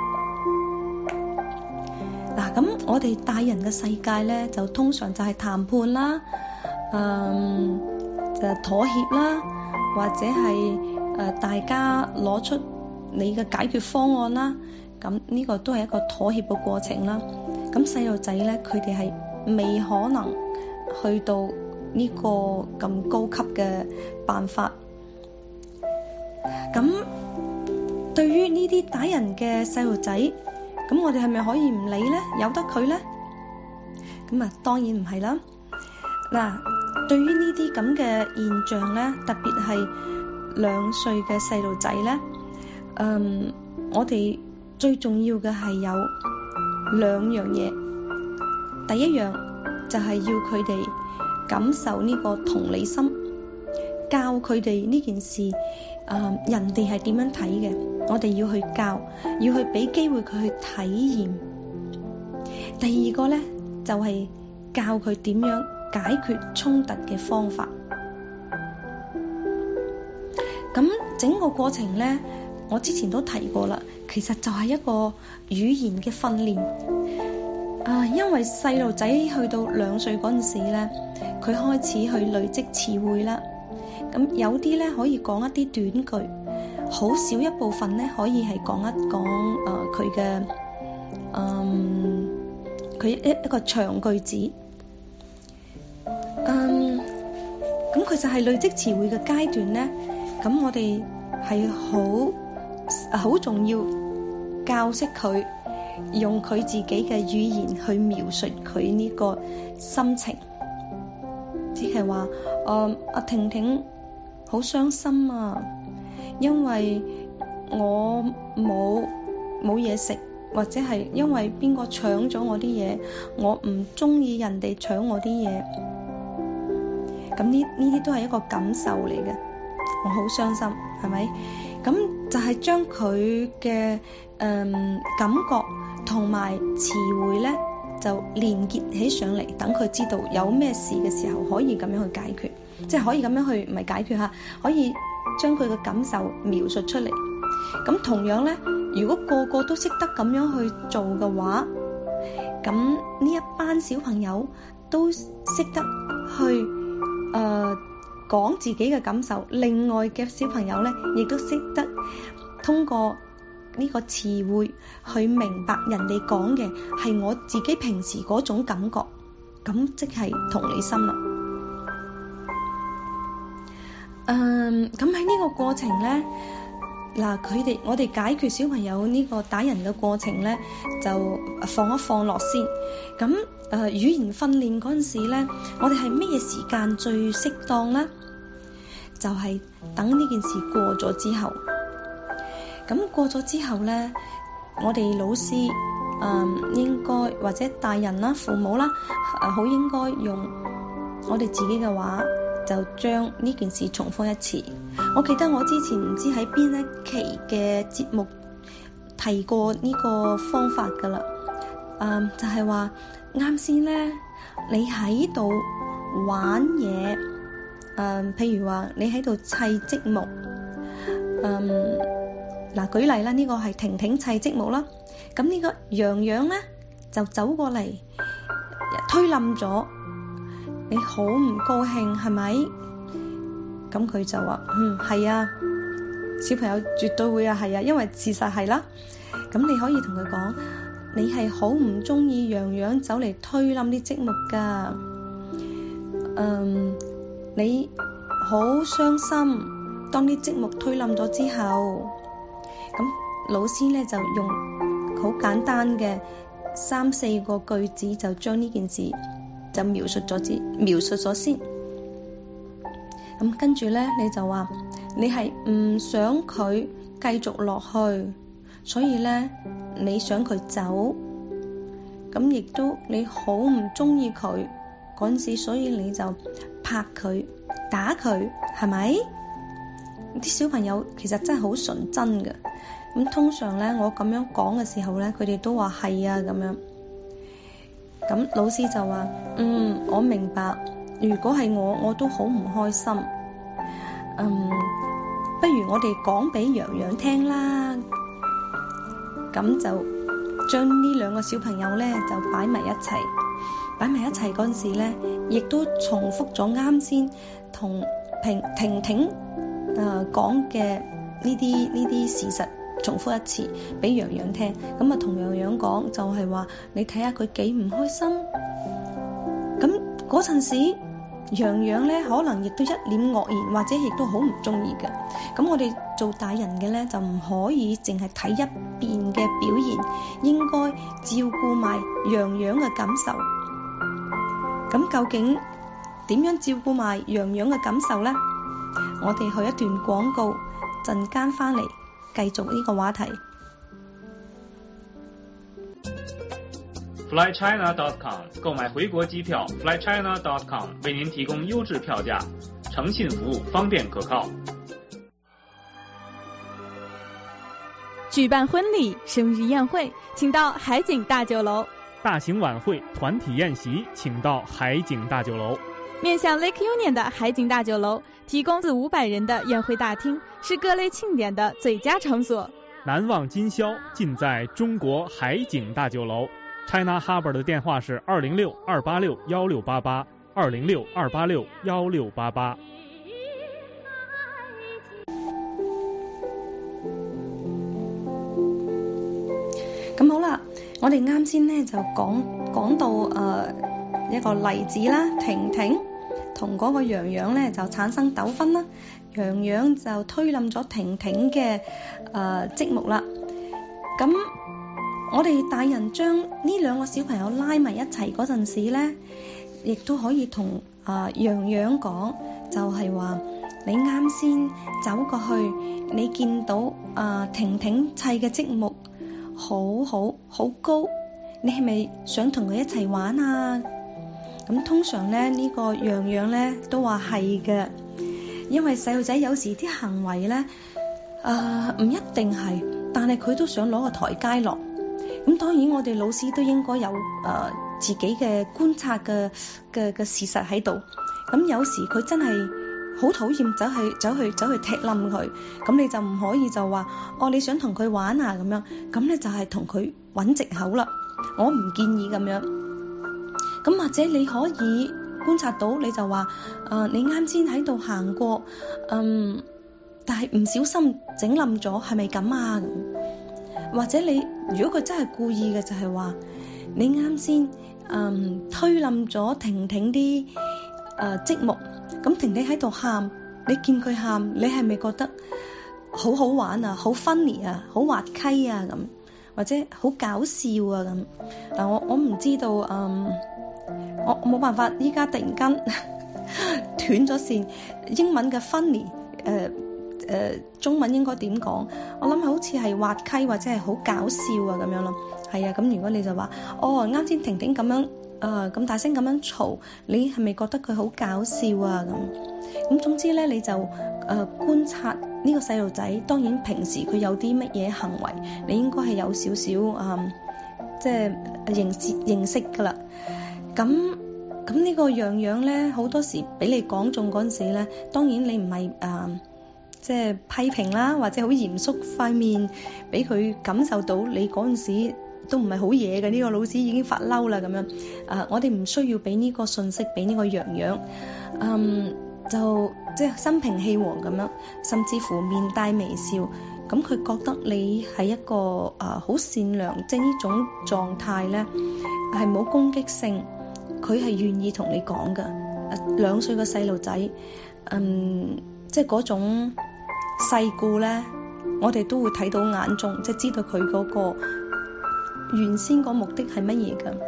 嗱，咁我哋大人嘅世界咧，就通常就係談判啦，嗯，就妥協啦，或者係誒、呃、大家攞出你嘅解決方案啦。咁呢個都係一個妥協嘅過程啦。咁細路仔咧，佢哋係未可能去到呢個咁高級嘅辦法。咁對於呢啲打人嘅細路仔，咁我哋係咪可以唔理咧？由得佢咧？咁啊，當然唔係啦。嗱，對於呢啲咁嘅現象咧，特別係兩歲嘅細路仔咧，嗯，我哋最重要嘅係有兩樣嘢。第一樣就係要佢哋感受呢個同理心， 教佢哋呢件事，誒、呃、人哋係點樣睇嘅，我哋要去教，要去俾機會佢去體驗。第二個咧就係、是、教佢點樣解決衝突嘅方法。咁整個過程咧，我之前都提過啦，其實就係一個語言嘅訓練。啊，因為細路仔去到兩歲嗰陣時咧，佢開始去累積詞彙啦。咁有啲咧可以講一啲短句，好少一部分咧可以係講一講誒佢嘅，嗯，佢一一個長句子。嗯，咁佢就係累積詞彙嘅階段咧。咁我哋係好好重要教識佢用佢自己嘅語言去描述佢呢個心情，即係話誒阿婷婷好傷心啊，因為我冇冇嘢食，或者係因為邊個搶咗我啲嘢，我唔中意人哋搶我啲嘢。咁呢呢啲都係一個感受嚟嘅。我好傷心，係咪？咁就係將佢嘅誒感覺同埋詞彙咧，就連結起上嚟，等佢知道有咩事嘅時候可以咁樣去解決，即係可以咁樣去唔係解決吓，可以將佢嘅感受描述出嚟。咁同樣咧，如果個個都識得咁樣去做嘅話，咁呢一班小朋友都識得去誒。呃講自己嘅感受，另外嘅小朋友咧，亦都識得通過呢個詞彙去明白人哋講嘅係我自己平時嗰種感覺，咁即係同理心啦。嗯，咁喺呢個過程咧，嗱佢哋我哋解決小朋友呢個打人嘅過程咧，就放一放落先。咁誒、呃、語言訓練嗰陣時咧，我哋係咩時間最適當咧？就係、是、等呢件事過咗之後。咁過咗之後咧，我哋老師誒、呃、應該或者大人啦、父母啦，誒好應該用我哋自己嘅話，就將呢件事重複一次。我記得我之前唔知喺邊一期嘅節目提過呢個方法噶啦，誒、呃、就係話啱先咧，你喺度玩嘢，誒、呃、譬如話你喺度砌積木，嗯、呃、嗱舉例啦，呢、這個係婷婷砌積木啦，咁呢個洋洋咧就走過嚟推冧咗，你好唔高興係咪？咁佢就話嗯係啊，小朋友絕對會啊係啊，因為事實係啦。咁你可以同佢講，你係好唔中意洋洋走嚟推冧啲積木噶，嗯，你好傷心當啲積木推冧咗之後。咁老師咧就用好簡單嘅三四個句子就將呢件事就描述咗先，描述咗先。咁跟住咧，你就話你係唔想佢繼續落去，所以咧你想佢走。咁亦都你好唔中意佢嗰陣時，所以你就拍佢打佢，係咪？啲小朋友其實真係好純真嘅。咁通常咧，我咁樣講嘅時候咧，佢哋都話係啊咁樣。咁老師就話嗯，我明白，如果係我我都好唔開心。嗯，不如我哋講俾洋洋聽啦。咁就將呢兩個小朋友咧就擺埋一齊，擺埋一齊嗰陣時咧，亦都重複咗啱先同平婷婷誒講嘅呢啲呢啲事實，重複一次俾洋洋聽。咁啊同洋洋講就係話，你睇下佢幾唔開心。咁嗰陣時洋洋咧可能亦都一臉愕然，或者亦都好唔中意嘅。咁我哋做大人嘅咧就唔可以淨係睇一邊嘅表現，應該照顧埋洋洋嘅感受。咁究竟點樣照顧埋洋洋嘅感受咧？我哋去一段廣告，陣間翻嚟繼續呢個話題。 fly china dot com 购买回国机票 fly china dot com 为您提供优质票价，诚信服务，方便可靠。 举办婚礼、生日宴会，请到海景大酒楼； 大型晚会、团体宴席，请到海景大酒楼。 面向 Lake Union 的海景大酒楼提供四五百人的宴会大厅，是各类庆典的最佳场所。 难忘今宵尽在中国海景大酒楼。China Harbour 的电话是二零六二八六幺六八八，二零六二八六幺六八八。 咁好啦，我哋啱先咧就講講到誒、呃、一個例子啦，婷婷同嗰個洋洋咧就產生糾紛啦，洋洋就推冧咗婷婷嘅誒積木啦。咁我哋大人將呢兩個小朋友拉埋一齊嗰陣時咧，亦都可以同誒洋洋講，就係、是、話你啱先走過去，你見到誒、呃、婷婷砌嘅積木好好好高，你係咪想同佢一齊玩啊？咁通常咧呢、這個洋洋咧都話係嘅，因為細路仔有時啲行為咧誒唔一定係，但係佢都想攞個台階落。咁當然我哋老師都應該有誒、呃、自己嘅觀察嘅嘅嘅事實喺度。咁有時佢真係好討厭，走去走去走去踢冧佢，咁你就唔可以就話哦你想同佢玩啊咁樣，咁咧就係同佢揾藉口啦。我唔建議咁樣。咁或者你可以觀察到，你就話誒、呃、你啱先喺度行過，嗯，但係唔小心整冧咗，係咪咁啊？或者你如果佢真係故意嘅，就係話你啱先嗯推冧咗婷婷啲誒積木。咁婷婷喺度喊，你見佢喊，你係咪覺得好好玩啊，好 funny 啊，好滑稽啊咁，或者好搞笑啊咁？嗱，我我唔知道，嗯，我冇辦法，依家突然間斷咗線。英文嘅 funny，誒、呃、誒、呃，中文應該點講？我諗好似係滑稽或者係好搞笑啊咁樣咯。係啊，咁如果你就話，哦，啱先婷婷咁樣。誒咁、呃、大聲咁樣嘈，你係咪覺得佢好搞笑啊？咁咁總之咧，你就誒、呃、觀察呢個細路仔。當然平時佢有啲乜嘢行為，你應該係有少少誒，即係認識認識㗎啦。咁咁呢個洋洋咧，好多時俾你講中嗰陣時咧，當然你唔係誒即係批評啦，或者好嚴肅塊面俾佢感受到你嗰陣時。都唔係好嘢嘅，呢個老師已經發嬲啦咁樣。誒、呃，我哋唔需要俾呢個信息俾呢個洋洋，嗯，就即係心平氣和咁樣，甚至乎面帶微笑。咁佢覺得你係一個誒好、呃、善良，即係呢種狀態咧係冇攻擊性，佢係願意同你講嘅。兩歲嘅細路仔，嗯，即係嗰種世故咧，我哋都會睇到眼中，即係知道佢嗰、嗰個。原先個目的係乜嘢㗎？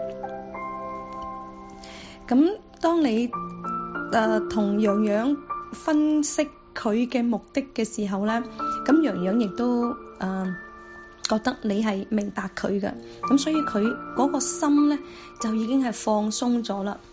咁當你誒同洋洋分析佢嘅目的嘅時候咧，咁洋洋亦都誒、呃、覺得你係明白佢嘅，咁所以佢嗰個心咧就已經係放鬆咗啦。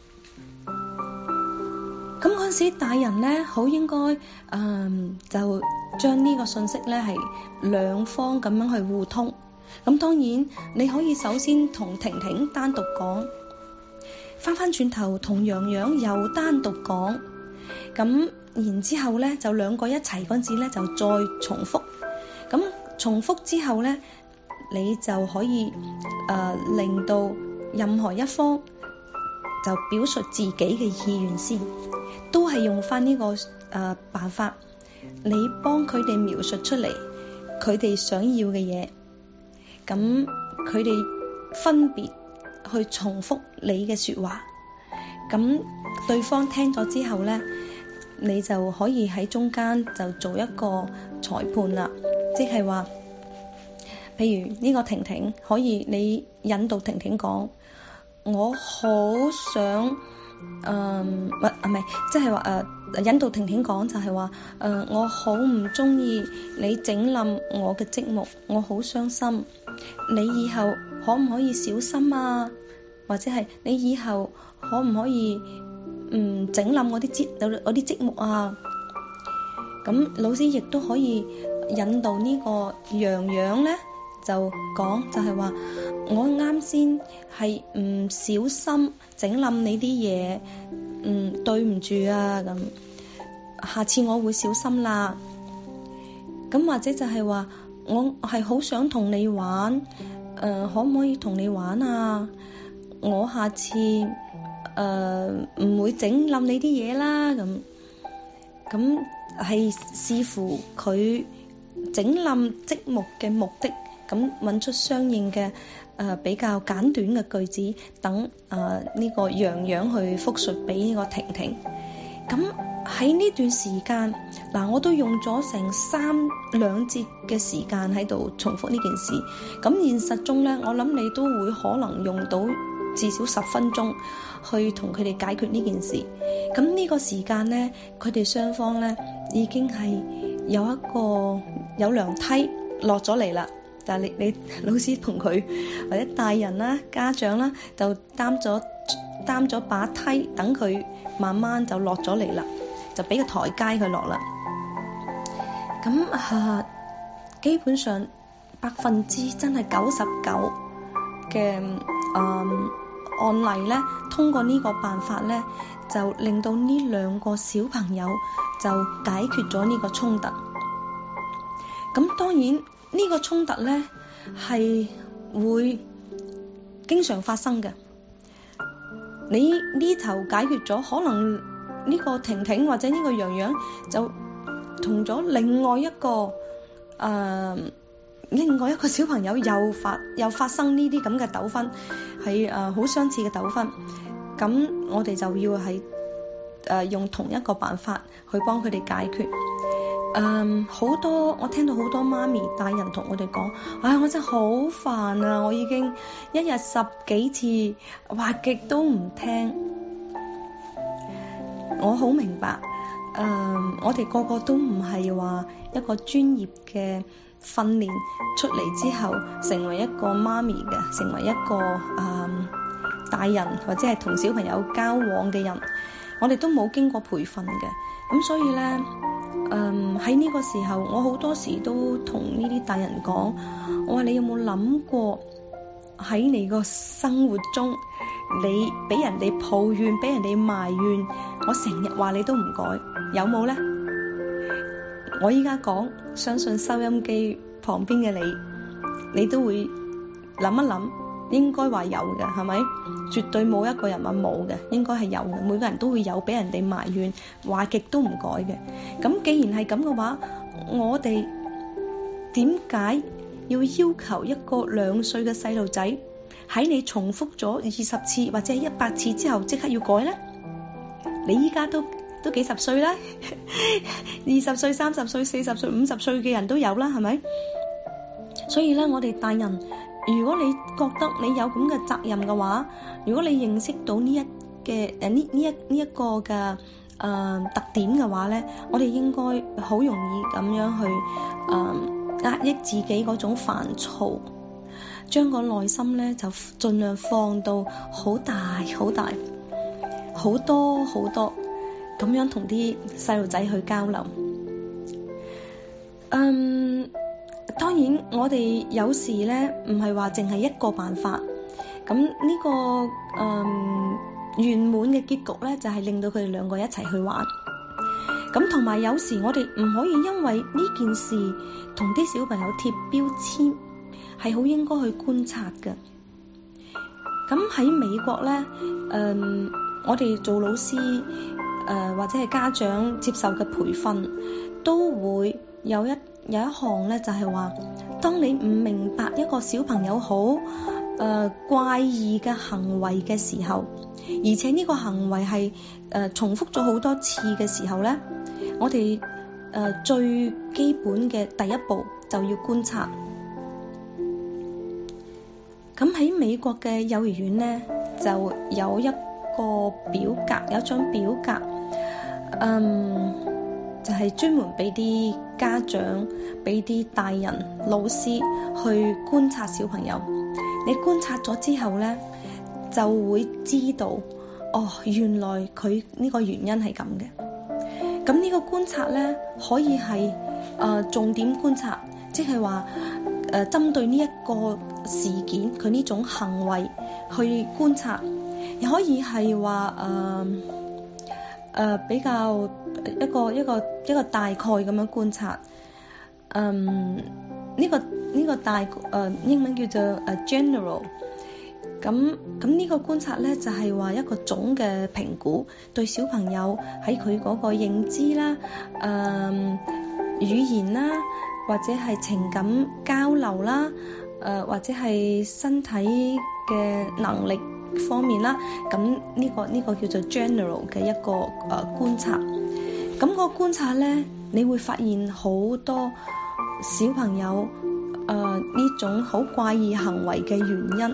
咁嗰陣時，大人咧好應該誒、呃、就將呢個信息咧係兩方咁樣去互通。咁當然你可以首先同婷婷單獨講，翻翻轉頭同洋洋又單獨講，咁然之後咧就兩個一齊嗰陣時咧就再重複，咁重複之後咧你就可以誒、呃、令到任何一方就表述自己嘅意願先，都係用翻呢、這個誒、呃、辦法，你幫佢哋描述出嚟佢哋想要嘅嘢。咁佢哋分別去重複你嘅說話，咁對方聽咗之後咧，你就可以喺中間就做一個裁判啦，即係話，譬如呢個婷婷可以你引導婷婷講，我好想，嗯，唔啊唔係，即係話誒引導婷婷講就係話，誒我好唔中意你整冧我嘅積木，我好傷心。你以後可唔可以小心啊？或者係你以後可唔可以嗯整冧我啲積我啲積木啊？咁老師亦都可以引導呢個洋洋咧，就講就係話我啱先係唔小心整冧你啲嘢，嗯對唔住啊，咁下次我會小心啦。咁或者就係話我係好想同你玩，誒、呃、可唔可以同你玩啊？我下次誒唔、呃、會整冧你啲嘢啦。咁咁係視乎佢整冧積木嘅目的，咁揾出相應嘅誒、呃、比較簡短嘅句子，等誒呢個洋洋去複述俾呢個婷婷。咁喺呢段時間，嗱我都用咗成三兩節嘅時間喺度重複呢件事。咁現實中咧，我諗你都會可能用到至少十分鐘去同佢哋解決呢件事。咁呢個時間咧，佢哋雙方咧已經係有一個有樓梯落咗嚟啦。但係你你老師同佢或者大人啦、家長啦，就擔咗擔咗把梯，等佢慢慢就落咗嚟啦，就俾個台階佢落啦。咁啊，基本上百分之真係九十九嘅嗯案例咧，通過呢個辦法咧，就令到呢兩個小朋友就解決咗呢個衝突。咁當然呢個衝突咧係會經常發生嘅。你呢頭解決咗，可能呢個婷婷或者呢個洋洋就同咗另外一個誒、呃、另外一個小朋友又發又發生呢啲咁嘅糾紛，係誒好相似嘅糾紛。咁我哋就要係誒、呃、用同一個辦法去幫佢哋解決。嗯，好多我聽到好多媽咪大人同我哋講，唉、哎，我真係好煩啊！我已經一日十幾次話極都唔聽。我好明白，嗯，我哋個個都唔係話一個專業嘅訓練出嚟之後成為一個媽咪嘅，成為一個嗯大人或者係同小朋友交往嘅人，我哋都冇經過培訓嘅。咁所以咧，嗯喺呢個時候，我好多時都同呢啲大人講，我話你有冇諗過喺你個生活中，你俾人哋抱怨，俾人哋埋怨，我成日話你都唔改，有冇咧？我依家講，相信收音機旁邊嘅你，你都會諗一諗，應該話有嘅，係咪？絕對冇一個人話冇嘅，應該係有嘅。每個人都會有俾人哋埋怨，話極都唔改嘅。咁既然係咁嘅話，我哋點解要要求一個兩歲嘅細路仔喺你重複咗二十次或者係一百次之後即刻要改呢？你依家都都幾十歲啦，二十歲、三十歲、四十歲、五十歲嘅人都有啦，係咪？所以咧，我哋大人，如果你覺得你有咁嘅責任嘅話，如果你認識到呢一嘅誒呢呢一呢一個嘅誒、呃、特點嘅話咧，我哋應該好容易咁樣去誒壓、呃、抑自己嗰種煩躁，將個內心咧就盡量放到好大好大好多好多咁樣同啲細路仔去交流。嗯。當然，我哋有時咧唔係話淨係一個辦法，咁呢、這個誒圓滿嘅結局咧就係、是、令到佢哋兩個一齊去玩。咁同埋有時我哋唔可以因為呢件事同啲小朋友貼標籤，係好應該去觀察嘅。咁喺美國咧，誒、呃、我哋做老師誒、呃、或者係家長接受嘅培訓，都會有一。有一項咧就係話，當你唔明白一個小朋友好誒、呃、怪異嘅行為嘅時候，而且呢個行為係誒、呃、重複咗好多次嘅時候咧，我哋誒、呃、最基本嘅第一步就要觀察。咁喺美國嘅幼兒園咧，就有一個表格，有一張表格，嗯。就係專門俾啲家長、俾啲大人、老師去觀察小朋友。 你觀察咗之後咧，就會知道哦，原來佢呢個原因係咁嘅。咁呢個觀察咧，可以係誒、呃、重點觀察，即係話誒針對呢一個事件佢呢種行為去觀察，又可以係話誒誒比較一個一個一個大概咁樣觀察。嗯，呢、這個呢、這個大誒、呃、英文叫做誒 general。咁咁呢個觀察咧，就係、是、話一個總嘅評估，對小朋友喺佢嗰個認知啦、誒、呃、語言啦，或者係情感交流啦、誒、呃、或者係身體嘅能力方面啦。咁呢、這個呢、這個叫做 general 嘅一個誒、呃、觀察。咁、那個觀察咧，你會發現好多小朋友誒呢、呃、種好怪異行為嘅原因。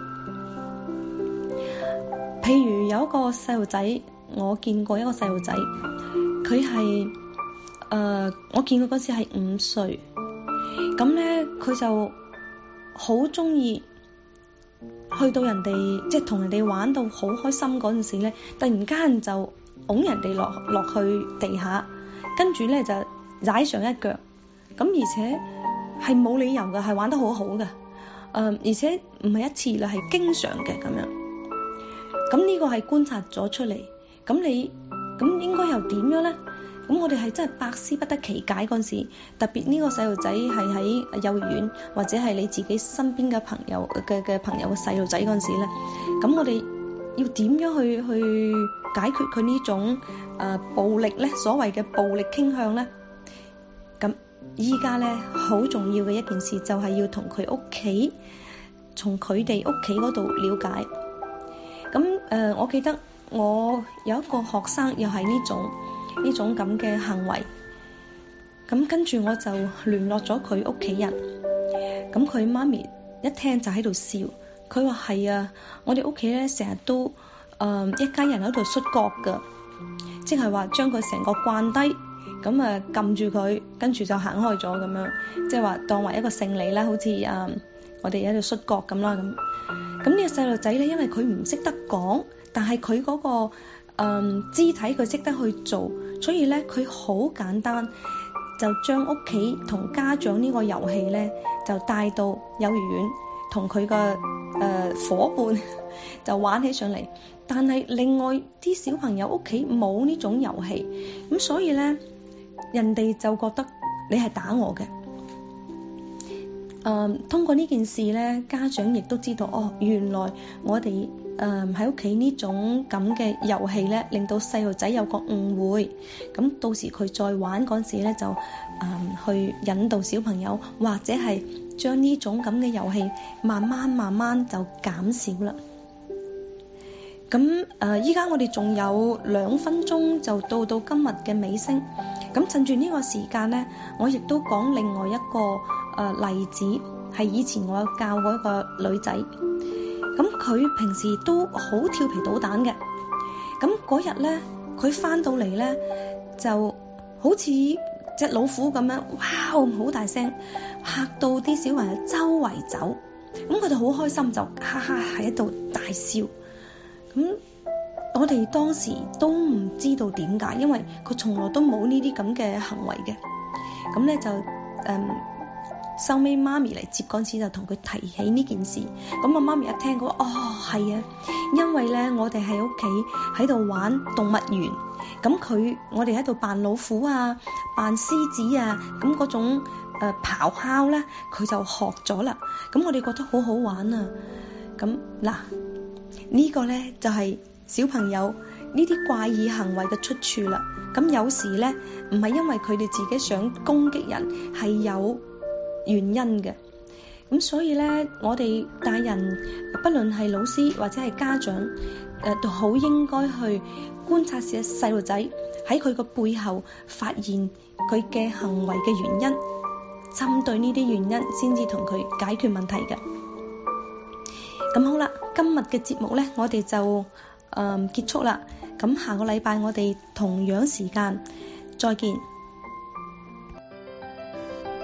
譬如有一個細路仔，我見過一個細路仔，佢係誒我見過嗰時係五歲，咁咧佢就好中意去到人哋即係同人哋玩到好開心嗰陣時咧，突然間就拱人哋落落去地下，跟住咧就踩上一腳，咁而且係冇理由嘅，係玩得好好嘅，誒、呃、而且唔係一次啦，係經常嘅咁樣。咁呢個係觀察咗出嚟，咁你咁應該又點樣咧？咁我哋係真係百思不得其解嗰陣時，特別呢個細路仔係喺幼兒園或者係你自己身邊嘅朋友嘅嘅朋友嘅細路仔嗰陣時咧，咁我哋要點樣去去解決佢呢種誒、呃、暴力咧？所謂嘅暴力傾向咧？咁依家咧好重要嘅一件事就係要同佢屋企，從佢哋屋企嗰度了解。咁誒、呃，我記得我有一個學生又係呢種呢種咁嘅行為，咁跟住我就聯絡咗佢屋企人，咁佢媽咪一聽就喺度笑，佢話係啊，我哋屋企咧成日都誒、呃、一家人喺度摔角噶，即係話將佢成個慣低，咁啊撳住佢，跟住就行開咗咁樣，即係話當為一個勝利啦，好似誒、呃、我哋喺度摔角咁啦咁。咁呢個細路仔咧，因為佢唔識得講，但係佢嗰個誒、嗯、肢體佢識得去做，所以咧佢好簡單就將屋企同家長呢個遊戲咧就帶到幼兒園，同佢個誒夥伴就玩起上嚟。但係另外啲小朋友屋企冇呢種遊戲，咁所以咧人哋就覺得你係打我嘅。誒、嗯，通過呢件事咧，家長亦都知道哦，原來我哋誒喺屋企呢種咁嘅遊戲咧，令到細路仔有個誤會。咁到時佢再玩嗰時咧，就誒、嗯、去引導小朋友，或者係將呢種咁嘅遊戲慢慢慢慢就減少啦。咁誒，依家我哋仲有兩分鐘就到到今日嘅尾聲。咁趁住呢個時間咧，我亦都講另外一個誒、呃、例子，係以前我有教過一個女仔。咁佢平時都好調皮搗蛋嘅。咁嗰日咧，佢翻到嚟咧，就好似隻老虎咁樣，哇！好大聲，嚇到啲小朋友周圍走。咁佢哋好開心，就哈哈喺度大笑。咁我哋當時都唔知道點解，因為佢從來都冇呢啲咁嘅行為嘅。咁咧就誒收尾媽咪嚟接嗰陣時，就同佢提起呢件事。咁我媽咪一聽，佢話哦係啊，因為咧我哋喺屋企喺度玩動物園，咁佢我哋喺度扮老虎啊，扮獅子啊，咁嗰種誒、呃、咆哮咧，佢就學咗啦。咁我哋覺得好好玩啊。咁嗱。呢個呢，就係小朋友呢啲怪異行為嘅出處啦。咁有時呢，唔係因為佢哋自己想攻擊人，係有原因嘅。咁所以呢，我哋大人不論係老師或者係家長，誒都好應該去觀察下細路仔喺佢個背後，發現佢嘅行為嘅原因，針對呢啲原因先至同佢解決問題嘅。咁好啦，今日嘅節目呢，我哋就誒、嗯、結束啦。咁下個禮拜我哋同樣時間再見。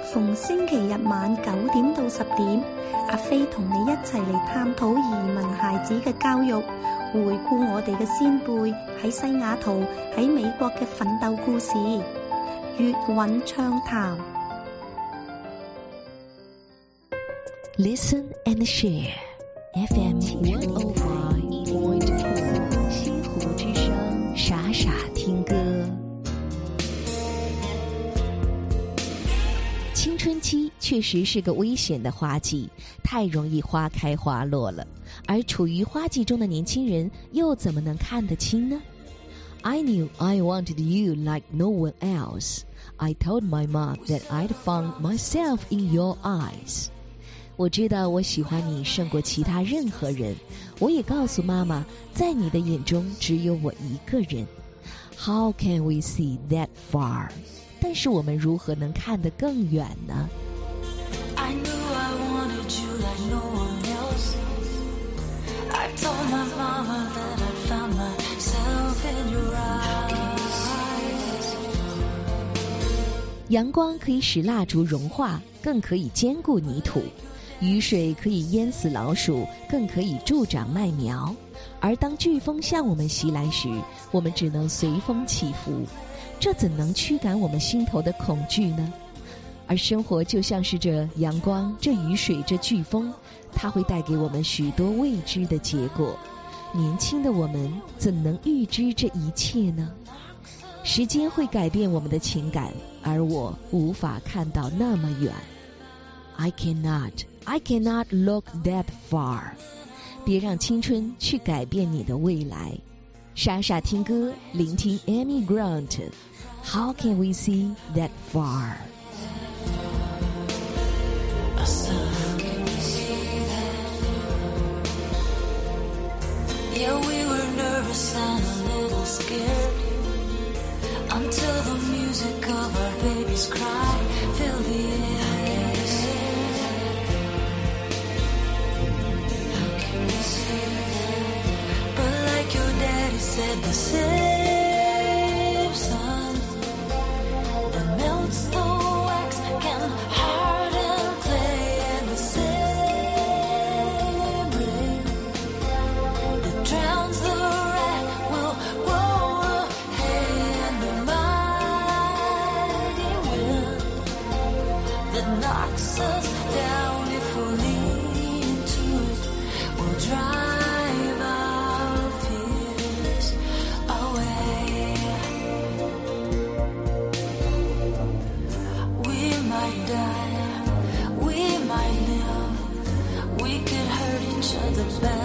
逢星期日晚九點到十點，阿飛同你一齊嚟探討移民孩子嘅教育，回顧我哋嘅先輩喺西雅圖、喺美國嘅奮鬥故事，粵韻暢談。 Listen and share F M one oh five point four 西湖之聲，傻傻聽歌。青春期確實是個危險的花季，太容易花開花落了。而處於花季中的年輕人又怎麼能看得清呢？ I knew I wanted you like no one else. I told my mom that I'd found myself in your eyes. 我知道我喜歡你勝過其他任何人，我也告訴媽媽，在你的眼中只有我一個人。How can we see that far? 但是我們如何能看得更遠呢？ I knew I wanted you like no one else. I told my mama that I found myself in your eyes. 陽光可以使蠟燭融化，更可以堅固泥土；雨水可以淹死老鼠，更可以助長麥苗。而當颶風向我們襲來時，我們只能隨風起伏。這怎能驅趕我們心頭的恐懼呢？而生活就像是這陽光、這雨水、這颶風，它會帶給我們許多未知的結果。年輕的我們怎能預知這一切呢？時間會改變我們的情感，而我無法看到那麼遠。I cannot, I cannot look that far. 別讓青春去改變你的未來。傻傻聽歌，聆聽 Amy Grant。How can we see that far? Yeah, we were nervous and a little scared until the music of our baby's cry filled the air. How can we see that? But like your daddy said, the same sun that melts the wax can harden clay, and the same rain that drowns the rat will grow a hay, and the mighty wind that knocks us down if we lean into it will drive our fears away. We might die, we might live, we could hurt each other bad.